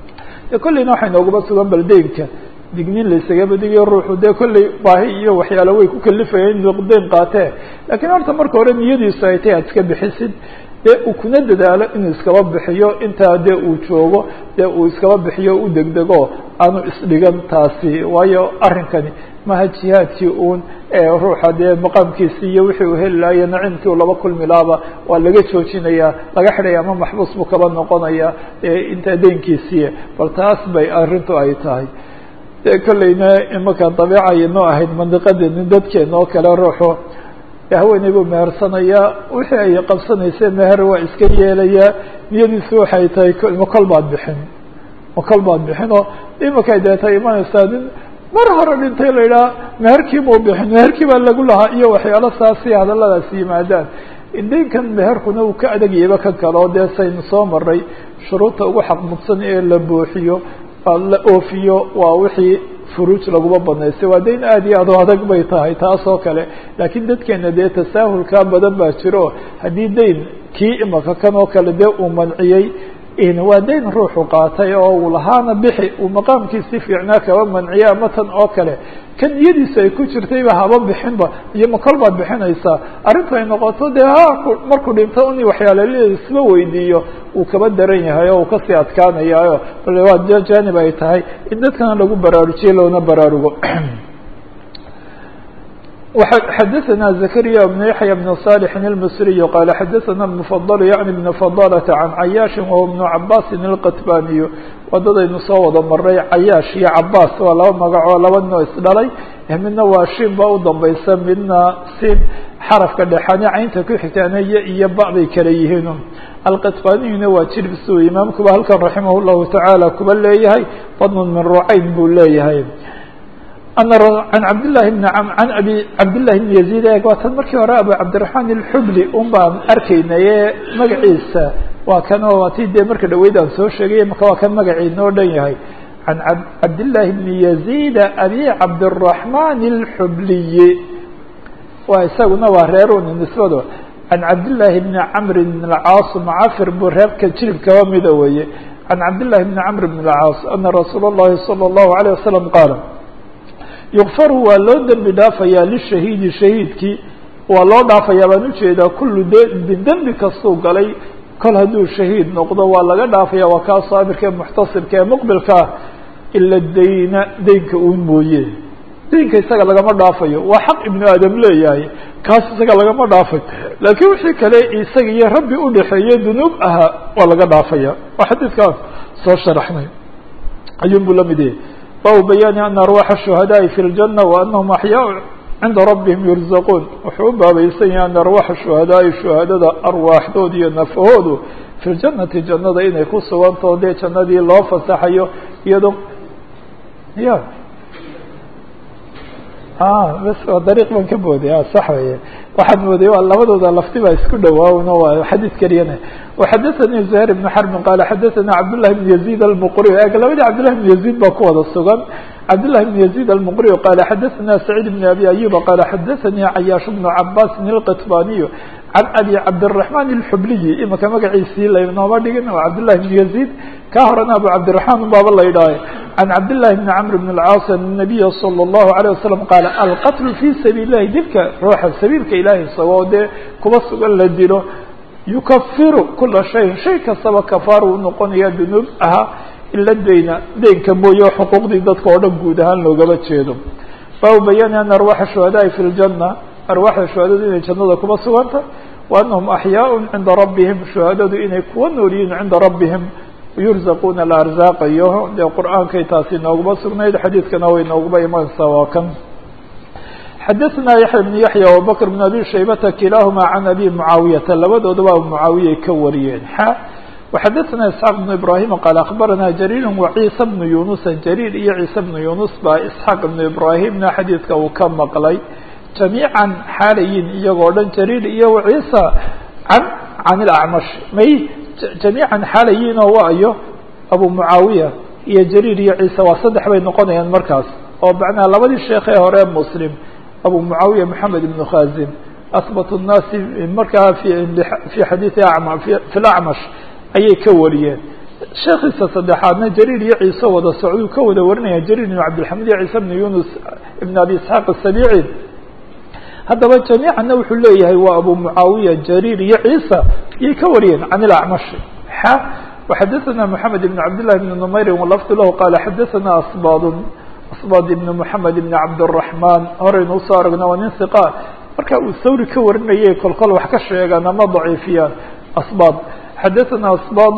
de kolleyna waxay nooguma sugan bal deynka dignin laysaga badigiyo ruuxu dee kolley baahi iyo waxyaala way ku kalifayeen inuu deyn qaatee laakiin horta marka hore niyadiisu ay tahay aad iska bixisid dee uu kuna dadaalo inuu iskaba bixiyo intaa dee uu joogo dee uu iskaba bixiyo u degdego aanu isdhigan taasi waayo arrinkani maha jihaadkii uun ee ruuxa dee maqaamkiisii iyo wixii uu heli lahayo naciimkii uu laba kulmi laaba waa laga joojinaya laga xidhaya ama maxbuus buu kaba noqonaya intaa deynkiisii bal taas bay arrintu ay tahay de kolleyna imaka dabiica inoo ahayd mandiqadeeni dadkeena oo kale ruuxu haweeney buu mehersanayaa wixii ay qabsanaysay meher waa iska yeelayaa niyadiisu waxay tahay ma kol baad bixin ma kol baad bixin oo imakay deeta imanaysaa nin mar hore dhintay la yidhaha meherkii muu bixin meherkii baa lagu lahaa iyo waxyaalo saasi hadalladaasi yimaadaan deynkan meherkuna uu ka adegyayba kan kale oo dee saynu soo maray shuruudta ugu xaqmudsan ee la buuxiyo la oofiyo waa wixii furuuj laguma banaystay waa dayn aad iyo aad u adag bay tahay taas oo kale laakiin dadkeena dee tasaahulkaa badan baa jiro haddii dayn kii imaka kan oo kale dee uu manciyey waa dayn ruuxu qaatay oo uu lahaana bixi uu maqaamkiisi fiicnaa kaba manciya ama tan oo kale kan niyadiisa ay ku jirtayba haba bixinba iyo ma kol baad bixinaysaa arrintu ay noqoto dee ha markuu dhinto in waxyaala isla weydiiyo uu kaba daran yahay oo uu kasii adkaanayayo bale waa janib ay tahay in dadkana lagu baraarujiyo loona baraarugo xdثna زكريا بن يحيى بن صالح المصري قال xdثna المفضل يعني بن فضالة عن عyاaش وهو بن عباس الqتباني wadadaynu soo wada maray cayaaش iyo cabاs waa laba magacoo laba noo isdhalay midna waa shin ba u dambaysa midna sin xarafka dhexane caynta ku xigtaana y iyo bacday kala yihiin alqatbaniyuna waa jirbisu imaamkuba halkan raximah الlahu taعaalى kuba leeyahay badn min rucayn buu leeyahay an an cabdالlahi bn an abi cabdالlahi bn yaزيid waa tan markii hore abu cabdiرaحman الxubli un baan arkaynaye magaciisa waa kan oo waa ti dee marka dhaweyd aan soo sheegay marka waa kan magaciina oo dhan yahay can cabdالlahi bn yaزيid abi cabdiالرaحman الxubliyi waa isaguna waa reeruni nisbado can cabdالlahi bn cmr bn الcaas macafir buu reerka jirib kaba mida weye can cabdالlahi bn cmr bn الcaas ana rasuul الlahi salى الlahu عalيه wasalam qaala yukfaru waa loo dembi dhaafayaa lishahiidi shahiidkii waa loo dhaafayaa baan ujeedaa kullu dembin dembi kastuu galay kol hadduu shahiid noqdo waa laga dhaafaya waa kaa saabirka ee muxtasibka ee muqbilkaa ila dayna daynka uun mooye daynka isaga lagama dhaafayo waa xaq ibnu aadam leeyahay kaas isaga lagama dhaafayo laakiin wixii kale isaga iyo rabbi udhaxeeye dunuub ahaa waa laga dhaafaya waa xadiidkaas soo sharaxnay ayuun buu lamid yahay baabu bayaani ana arwaaxa shuhadaai fi ljana wa anahum axyaa cinda rabbihim yurzaquun wuxuu u baabaysan yahay ana arwaaxa shuhadaai shuhadada arwaaxdood iyo nafahoodu fi ljanati jannada inay ku sugantao dee jannadii loo fasaxayo iyadoo ya bs dariiq baan ka booday sax weye waxaan mooday waa labadooda lafti baa isku dhawaawno waa xadiid keliyana وxadaثnي زهير بن حرب qال xadaثna cبداللahi بن يزيد المqري e labadii cبداللahi بن يزيد baa ku wada sugan cبداللahi بن يزيد المqري qال xadaثna سعيد بن أبي أيوب qال xadaثnي عyاaش بن عباس القطباني عن أبي cبدالرحمن الحبلي imaka magaciisii lanooma dhigin waa cبداللahi بن يزيد ka horena abu cبدالرحمن baaba la ydhahay عن cبداللahi بن cمر بن الcاaص أن النبي صلى الله عليه وسلم qال الqتل في سبيل اللahi dilka ruuxa sabiilka ilahi isagoo dee kuba sugan la dilo yukafiru kula shayin shay kastaba kafaar uu noqonaya dunuub ahaa ila dayna deynka mooye xuquuqdii dadka oo dhan guud ahaan loogaba jeedo baabu bayaani ana arwaaxa shuhadaai fi ljana arwaaxda shuhadadu inay jannada kuba suganta wa anahum axyaaء cinda rabbihim shuhadadu inay kuwa nool yihiin cinda rabbihim yurzaquuna la arzaaqayo dee qur'aankay taasi nooguma sugnayd xadiidkana way nooguba imanaysaa waa kan xadaثna yaحya بن yaحya وabكر بن abi shaybata kilahuma can abi mucaawiyata labadoodaba abu mucaawiya ka wariyeen xa وxadaثna isxaaq بن ibrahim qaal akbarana jariir وciisa بن yunusa jariir iyo ciise بن yunus baa isxaaq بن ibrahimna xadiidka uu ka maqlay jamiiعa xaalayin iyagoo dhan jariir iyo wciisa can can اlacmash may jamiiعa xaalayin oo waayo abu mucaawiya iyo jariir iyo ciise waa saddex bay noqonayaan markaas oo macnaa labadii sheekh ee hore muslim abu mucaawiya moxamed ibnu khazin asbat الnaasi markaa fi fi xadiiثi acma fi lacmash ayay ka wariyeen sheekiisa saddexaadna jariir iyo ciise wada socduu ka wada warinaya jariir ibn cabdilxamid iyo ciise bn yunus ibn abi isxaaq asabici haddaba jamiicana wuxuu leeyahay waa abu mucaawiya jariir iyo ciisa ayay ka wariyeen can ilacmash xa وxadaثna moxamed ibn cabdillahi bn numayri walafdu lahu qaala xadaثna asbad asbad ibn moxamed ibn cabdالرaحman horaynu usoo aragna waa nin hiqa marka uu sawri ka warinayay kolkol wax ka sheegaan ama daciifiyaan asbad xadaثna asbad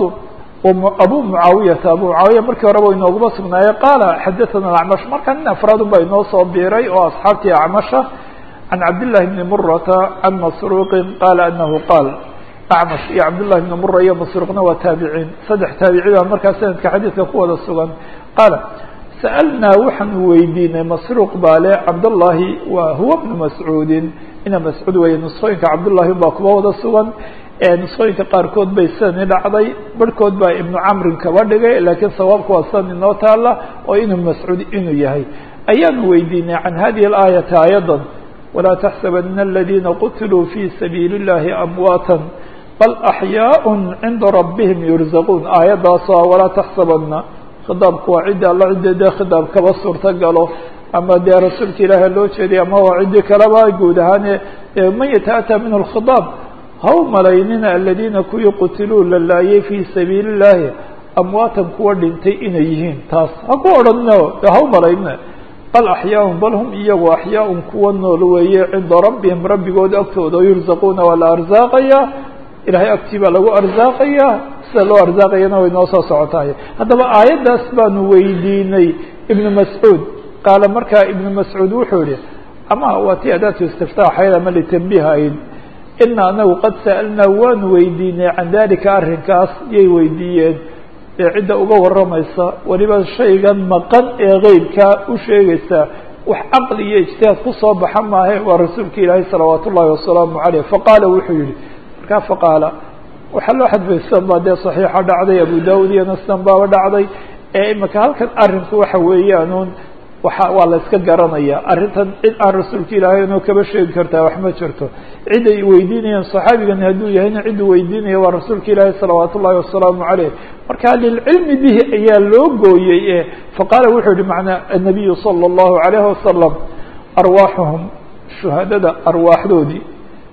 abu mucaawiyata abu mucaawiya markii horeba inooguma sugnaaye qaala xadaثna acmash marka nin afraad un baa inoo soo biiray oo asxaabtii acmasha can cabdillahi bni murata can masruuqi qaala anahu qaal acmash iyo cabdillahi bni mura iyo masruuqna waa taabiciin saddex taabici baa markaa sanadka xadiidka ku wada sugan qaala sa'alnaa waxaanu weydiinay masruuq baa le cabdالlahi wa huwa bnu mascuudin ina mascuud weeye nusqooyinka cabdullahi baa kuba wada sugan nusqooyinka qaarkood bay sani dhacday barhkood baa ibnu camrin kaba dhigay laakiin sawaabka waa san inoo taala oo inuu mascuud inuu yahay ayaanu weydiinay can hadihi اlaayati aayadan walaa taxsabana aladiina qutiluu fi sabiili اllahi amwaata bal axyaaء cinda rabbihim yurzaquun aayaddaasoo walaa taxsabana khidaabku waa ciddi alla ciddi dee khidaab kaba suurta galo ama dee rasuulka ilaahi loo jeeday ama waa ciddi kaleba guud ahaane man yataأtى minhu الkhidaab ha u malaynina aladiina kuwii qutiluu la laayay fii sabiili اllahi amwaatan kuwa dhintay inay yihiin taas ha ku odhanno ha u malaynina bal axyaaءun bal hum iyagu axyaaءun kuwa nool weeye cinda rabbihim rabbigood agtooda yurzaquuna waa la arsaaqaya ilahay agtii baa lagu arsaaqaya sida loo arsaaqayana way noo soo socotaay haddaba aayaddaas baanu weydiinay ibnu mascuud qaala markaa ibnu mascuud wuxuu yihi ama waa tii adaatu istiftaaxayd ama litambihayd ina anagu qad sa'alnaa waanu weydiinay can dalika arrinkaas yay weydiiyeen ee cidda uga waramaysa weliba shaygan maqan ee keybkaa u sheegaysa wax caqli iyo ijtihaad kusoo baxa maahe waa rasuulka ilaahi salawaat ullahi wasalaamu caleyh faqaala wuxuu yihi markaa faqaala waxaa loo xadfaysan baa dee saxiixa dhacday abu daud iyo nastan baaba dhacday ee imika halkan arinku waxa weeyaanuun waa waa la iska garanaya arrintan cid aan rasuulka ilaahay inoo kaba sheegi kartaa wax ma jirto cid ay weydiinayaan saxaabigani hadduu yahayna cidduu weydiinaya waa rasuulka ilaahi salawaat ullahi wasalaamu caleyh marka lilcilmi bihi ayaa loo gooyey e faqaala wuxuu yihi macnaa annabiyu sala allahu alayhi wasalam arwaaxuhum shuhadada arwaaxdoodii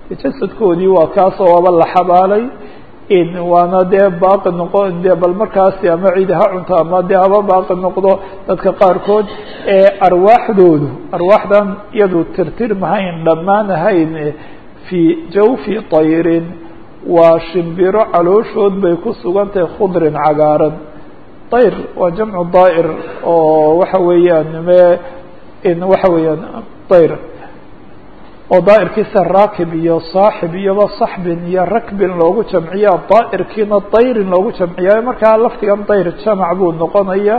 jasadkoodii waa kaasoo aba la xabaalay in waana dee baaqi noqon dee bal markaasi ama ciid ha cunto ama dee haba baaqi noqdo dadka qaarkood ee arwaaxdoodu arwaaxdan iyadu tirtir mahayn dhammaan ahayn fii jawfi tayrin waa shimbiro calooshood bay ku sugan tahay khudrin cagaaran dayr waa jamcu daa'ir oo waxa weeyaan me in waxa weeyaan dayr oo daa'irkiisa raakib iyo saaxib iyoba saxbin iyo rakbin loogu jamciya daa'irkiina dayrin loogu jamciya markaa laftigan dayr jamac buu noqonaya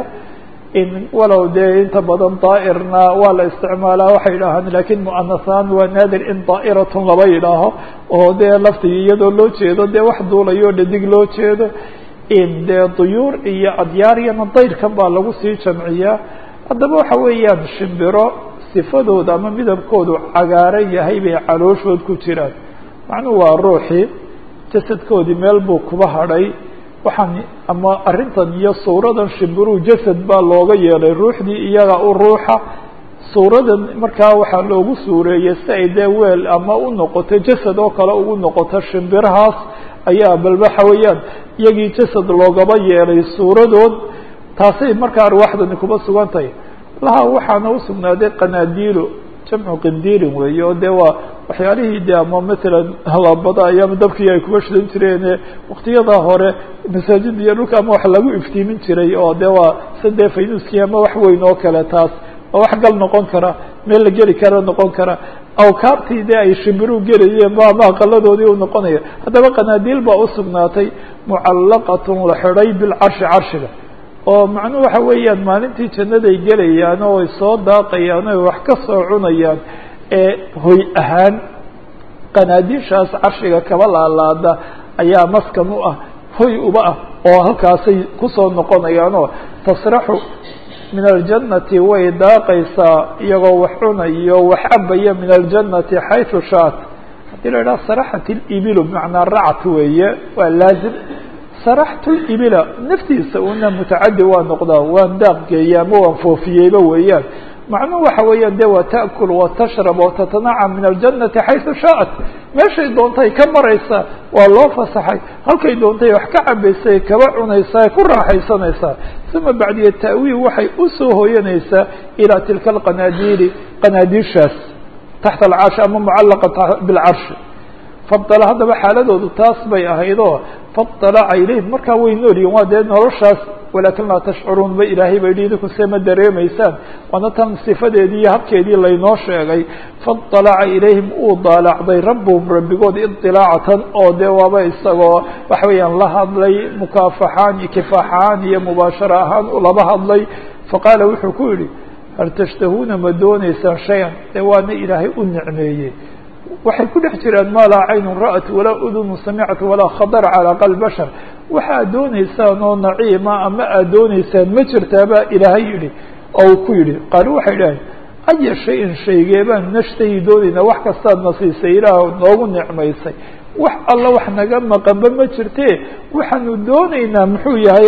in walow dee inta badan daa'irna waa la isticmaalaa waxay yidhaahaan lakin mu'anasaan waa naadir in daa'iratun laba yidhaaho oo dee laftigii iyadoo loo jeedo dee wax duulayo dhadig loo jeedo in dee duyuur iyo adyaariyana dayrkan baa lagu sii jamciyaa haddaba waxa weeyaan shimbiro sifadooda ama midabkoodu cagaaran yahay bay calooshood ku jiraan macnuhu waa ruuxii jasadkoodii meel buu kuba hadhay waxaan ama arrintan iyo suuradan shimbiruhu jasad baa looga yeelay ruuxdii iyaga u ruuxa suuradan markaa waxaa loogu suureeyey si ay dee weel ama u noqoto jasad oo kale ugu noqoto shimbirahaas ayaa bal waxa weeyaan iyagii jasad loogaba yeelay suuradood taasay markaa arwaaxdani kuba sugan tahay laha waxaana usugnaaday qanaadiilo jamcu qindiilin weeye oo dee waa waxyaalihii de ama matalan halabada ayaama dabkii ay kuba shidan jireen waktiyadaa hore masaajid iyo dhulka ama wax lagu iftiimin jiray oo de waa sadee faynuskii ama wax weyn oo kale taas oo wax gal noqon kara meel la geli kara noqon kara awkaartii de ay shimbiruhu gelayeen ba ama aqaladoodii u noqonaya haddaba qanaadiil baa usugnaatay mucallaqatun la xidhay bilcarshi carshiga oo macnuhu waxa weeyaan maalintii jannaday gelayaan oo ay soo daaqayaan o wax ka soo cunayaan ee hoy ahaan qanaadiishaas carshiga kaba laalaada ayaa maskan u ah hoy uba ah oo halkaasay kusoo noqonayaan oo tasraxu min aljannati way daaqaysaa iyagoo wax cunayo wax cabaya min aljannati xaysu shaat haddii la idhaha saraxat ilibilu bimacnaa racat weeye waa laazim saraxtu ibila naftiisa una mutacadi waa noqdaa waan daaqgeeya ama waan foofiyeyba weeyaan macnuhu waxa weeyaan de waa ta'kul wa tashrab wa tatanacam min aljannati xaysu shaat meeshay doontay ka maraysaa waa loo fasaxay halkay doontay wax ka cabaysay kaba cunaysaa ku raaxaysanaysaa uma bacdiya ta'wiil waxay usoo hooyanaysaa ilaa tilka alqanaadiili qanaadiishaas taxta alcarshi ama mucallaqa bilcarshi fadala haddaba xaaladoodu taas bay ahayd oo fadalaca ilayhim markaa way noolyihin waa dee noloshaas walakin laa tashcuruun ba ilaahay bay idinku see ma dareemaysaan waana tan sifadeedii iyo habkeedii laynoo sheegay fadalaca ilayhim uu daalacday rabbuhum rabbigood idilaacatan oo dee waaba isagoo waxa weeyaan la hadlay mukaafaxaan iyo kifaaxaan iyo mubaashara ahaan laba hadlay faqaala wuxuu ku yidhi hal tashtahuuna ma dooneysaan shay-an dee waana ilaahay u nicmeeyey waxay ku dhex jiraan maa laa caynun ra'at walaa udunu samicat walaa khadar calaa qalb bashar waxa ad dooneysaan oo naciima ama aad dooneysaan ma jirtaabaa ilaahay yidhi oo uu ku yidhi qaalu waxay dhaheen aya shayin shaygee baan nashtahi doonaynaa wax kastaad na siisay ilaah noogu nicmaysay wax alla wax naga maqanba ma jirtee waxaanu doonaynaa muxuu yahay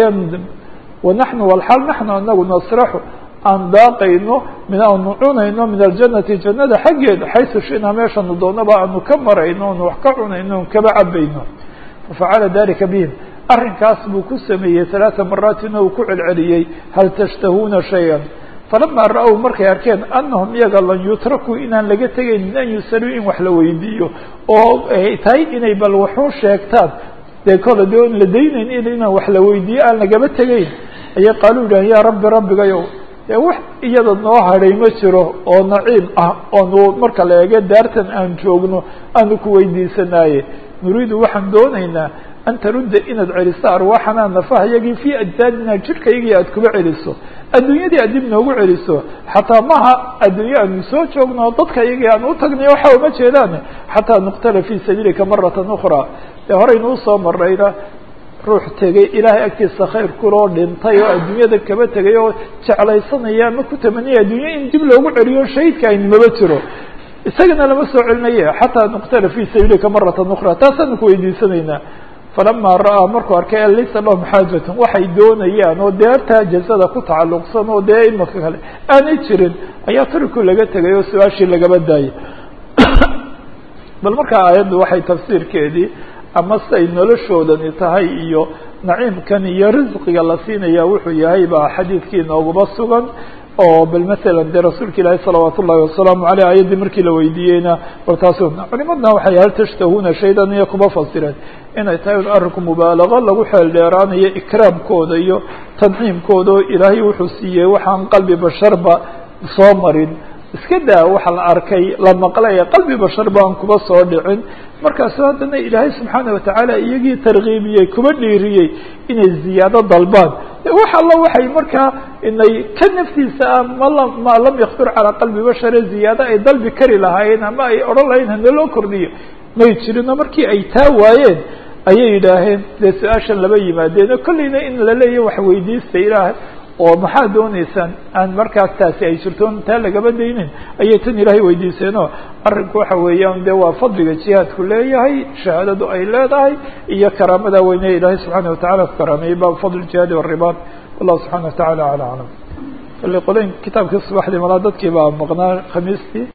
wanaxnu walxaal naxnu anagu nasraxu aan daaqayno min aanu cunayno min aljannati jannada xaggeeda xaysu shinaa meeshanu doonaba aanu ka marayno onu wax ka cunayno on kaba cabayno fafacala dalika bihim arrinkaas buu ku sameeyey halaata maraatin oo uu ku celceliyey hal tashtahuuna shay-an falamaa ra-ow markay arkeen anahum iyaga lan yutrakuu inaan laga tegayn min an yusaluu in wax la weydiiyo oo ay tahay inay bal waxuun sheegtaan dee kole de on la daynayn inaan wax la weydiiyo aan lagaba tegayn ayay qaalu yidhahan yaa rabbi rabbigayow dee wax iyada noo hadhay ma jiro oo naciim ah oonu marka la eego daartan aan joogno aanu ku weydiisanaaye nuriidu waxaan doonaynaa an tarudda inaad celiso arwaaxanaa nafaha yagii fii ajsaadina jidhkaygii aad kuba celiso adduunyadii aad dib noogu celiso xataa maha adduunye aanu soo joogno dadka iyagii aan u tagnay waxa uma jeedaan xataa nuqtala fii sabiilika maratan ukhraa dee horaynu usoo marayna ruux tegay ilaahay agtiisa khayr kuloo dhintay oo adduunyada kaba tegay oo jeclaysanaya ama ku tamaniyay adduunya in dib loogu celiyo shahidka aynimaba jiro isagana lama soo celinaye xataa nuqtala fii sabiilika maratan ukhraa taasaanu ku weydiisanaynaa falamaa ra'aa markuu arkay an laysa lahum xaajatun waxay doonayaan oo deertaa jazada ku tacalluqsan oo dee imaka kale aanay jirin ayaa tariku laga tegay oo su-aashii lagaba daayay bal markaa aayaddu waxay tafsiirkeedii ama siay noloshoodani tahay iyo naciimkan iyo risqiga la siinaya wuxuu yahay baa xadiidkii nooguba sugan oo bal masalan dee rasuulka ilaahi salawaat ullahi wasalaamu aleyh ayaddii markii la weydiiyeyna bal taasu culimadna waxay hal tashtahuna shaydan iyo kuma fasireen inay tahay un arrinku mubaalago lagu xeel dheeraanayo ikraamkooda iyo tanciimkooda oo ilaahay wuxuu siiyey waxaan qalbi basharba soo marin iska daa waxa la arkay la maqlay qalbi bashar baan kuba soo dhicin markaasu haddana ilaahay subxaana watacaala iyagii tarkiibiyey kuba dhiiriyey inay ziyaado dalbaan wax alla waxay markaa inay ka naftiisa ah mala ma lam yaktur calaa qalbi bashare ziyaado ay dalbi kari lahaayeen ama ay odhan lahayn hanaloo kordhiyo may jirino markii ay taa waayeen ayay yidhaaheen dee su-aashan laba yimaadeen kolleyna in la leeyahy wax weydiista ilaahay oo maxaa dooneysaan aan markaas taasi ay jirto taa lagaba daynin ayay tan ilaahay weydiiseenoo arrinku waxa weeyaan de waa fadliga jihaadku leeyahay shahaadadu ay leedahay iyo karaamada weynee ilaahay subxaana watacala ku karaameeyey bab fadl jihaadi waribaad wallahu subxana watacala ala aclam ali qolayn kitaabkii subaxdii malaa dadkii baa maqnaa khamiistii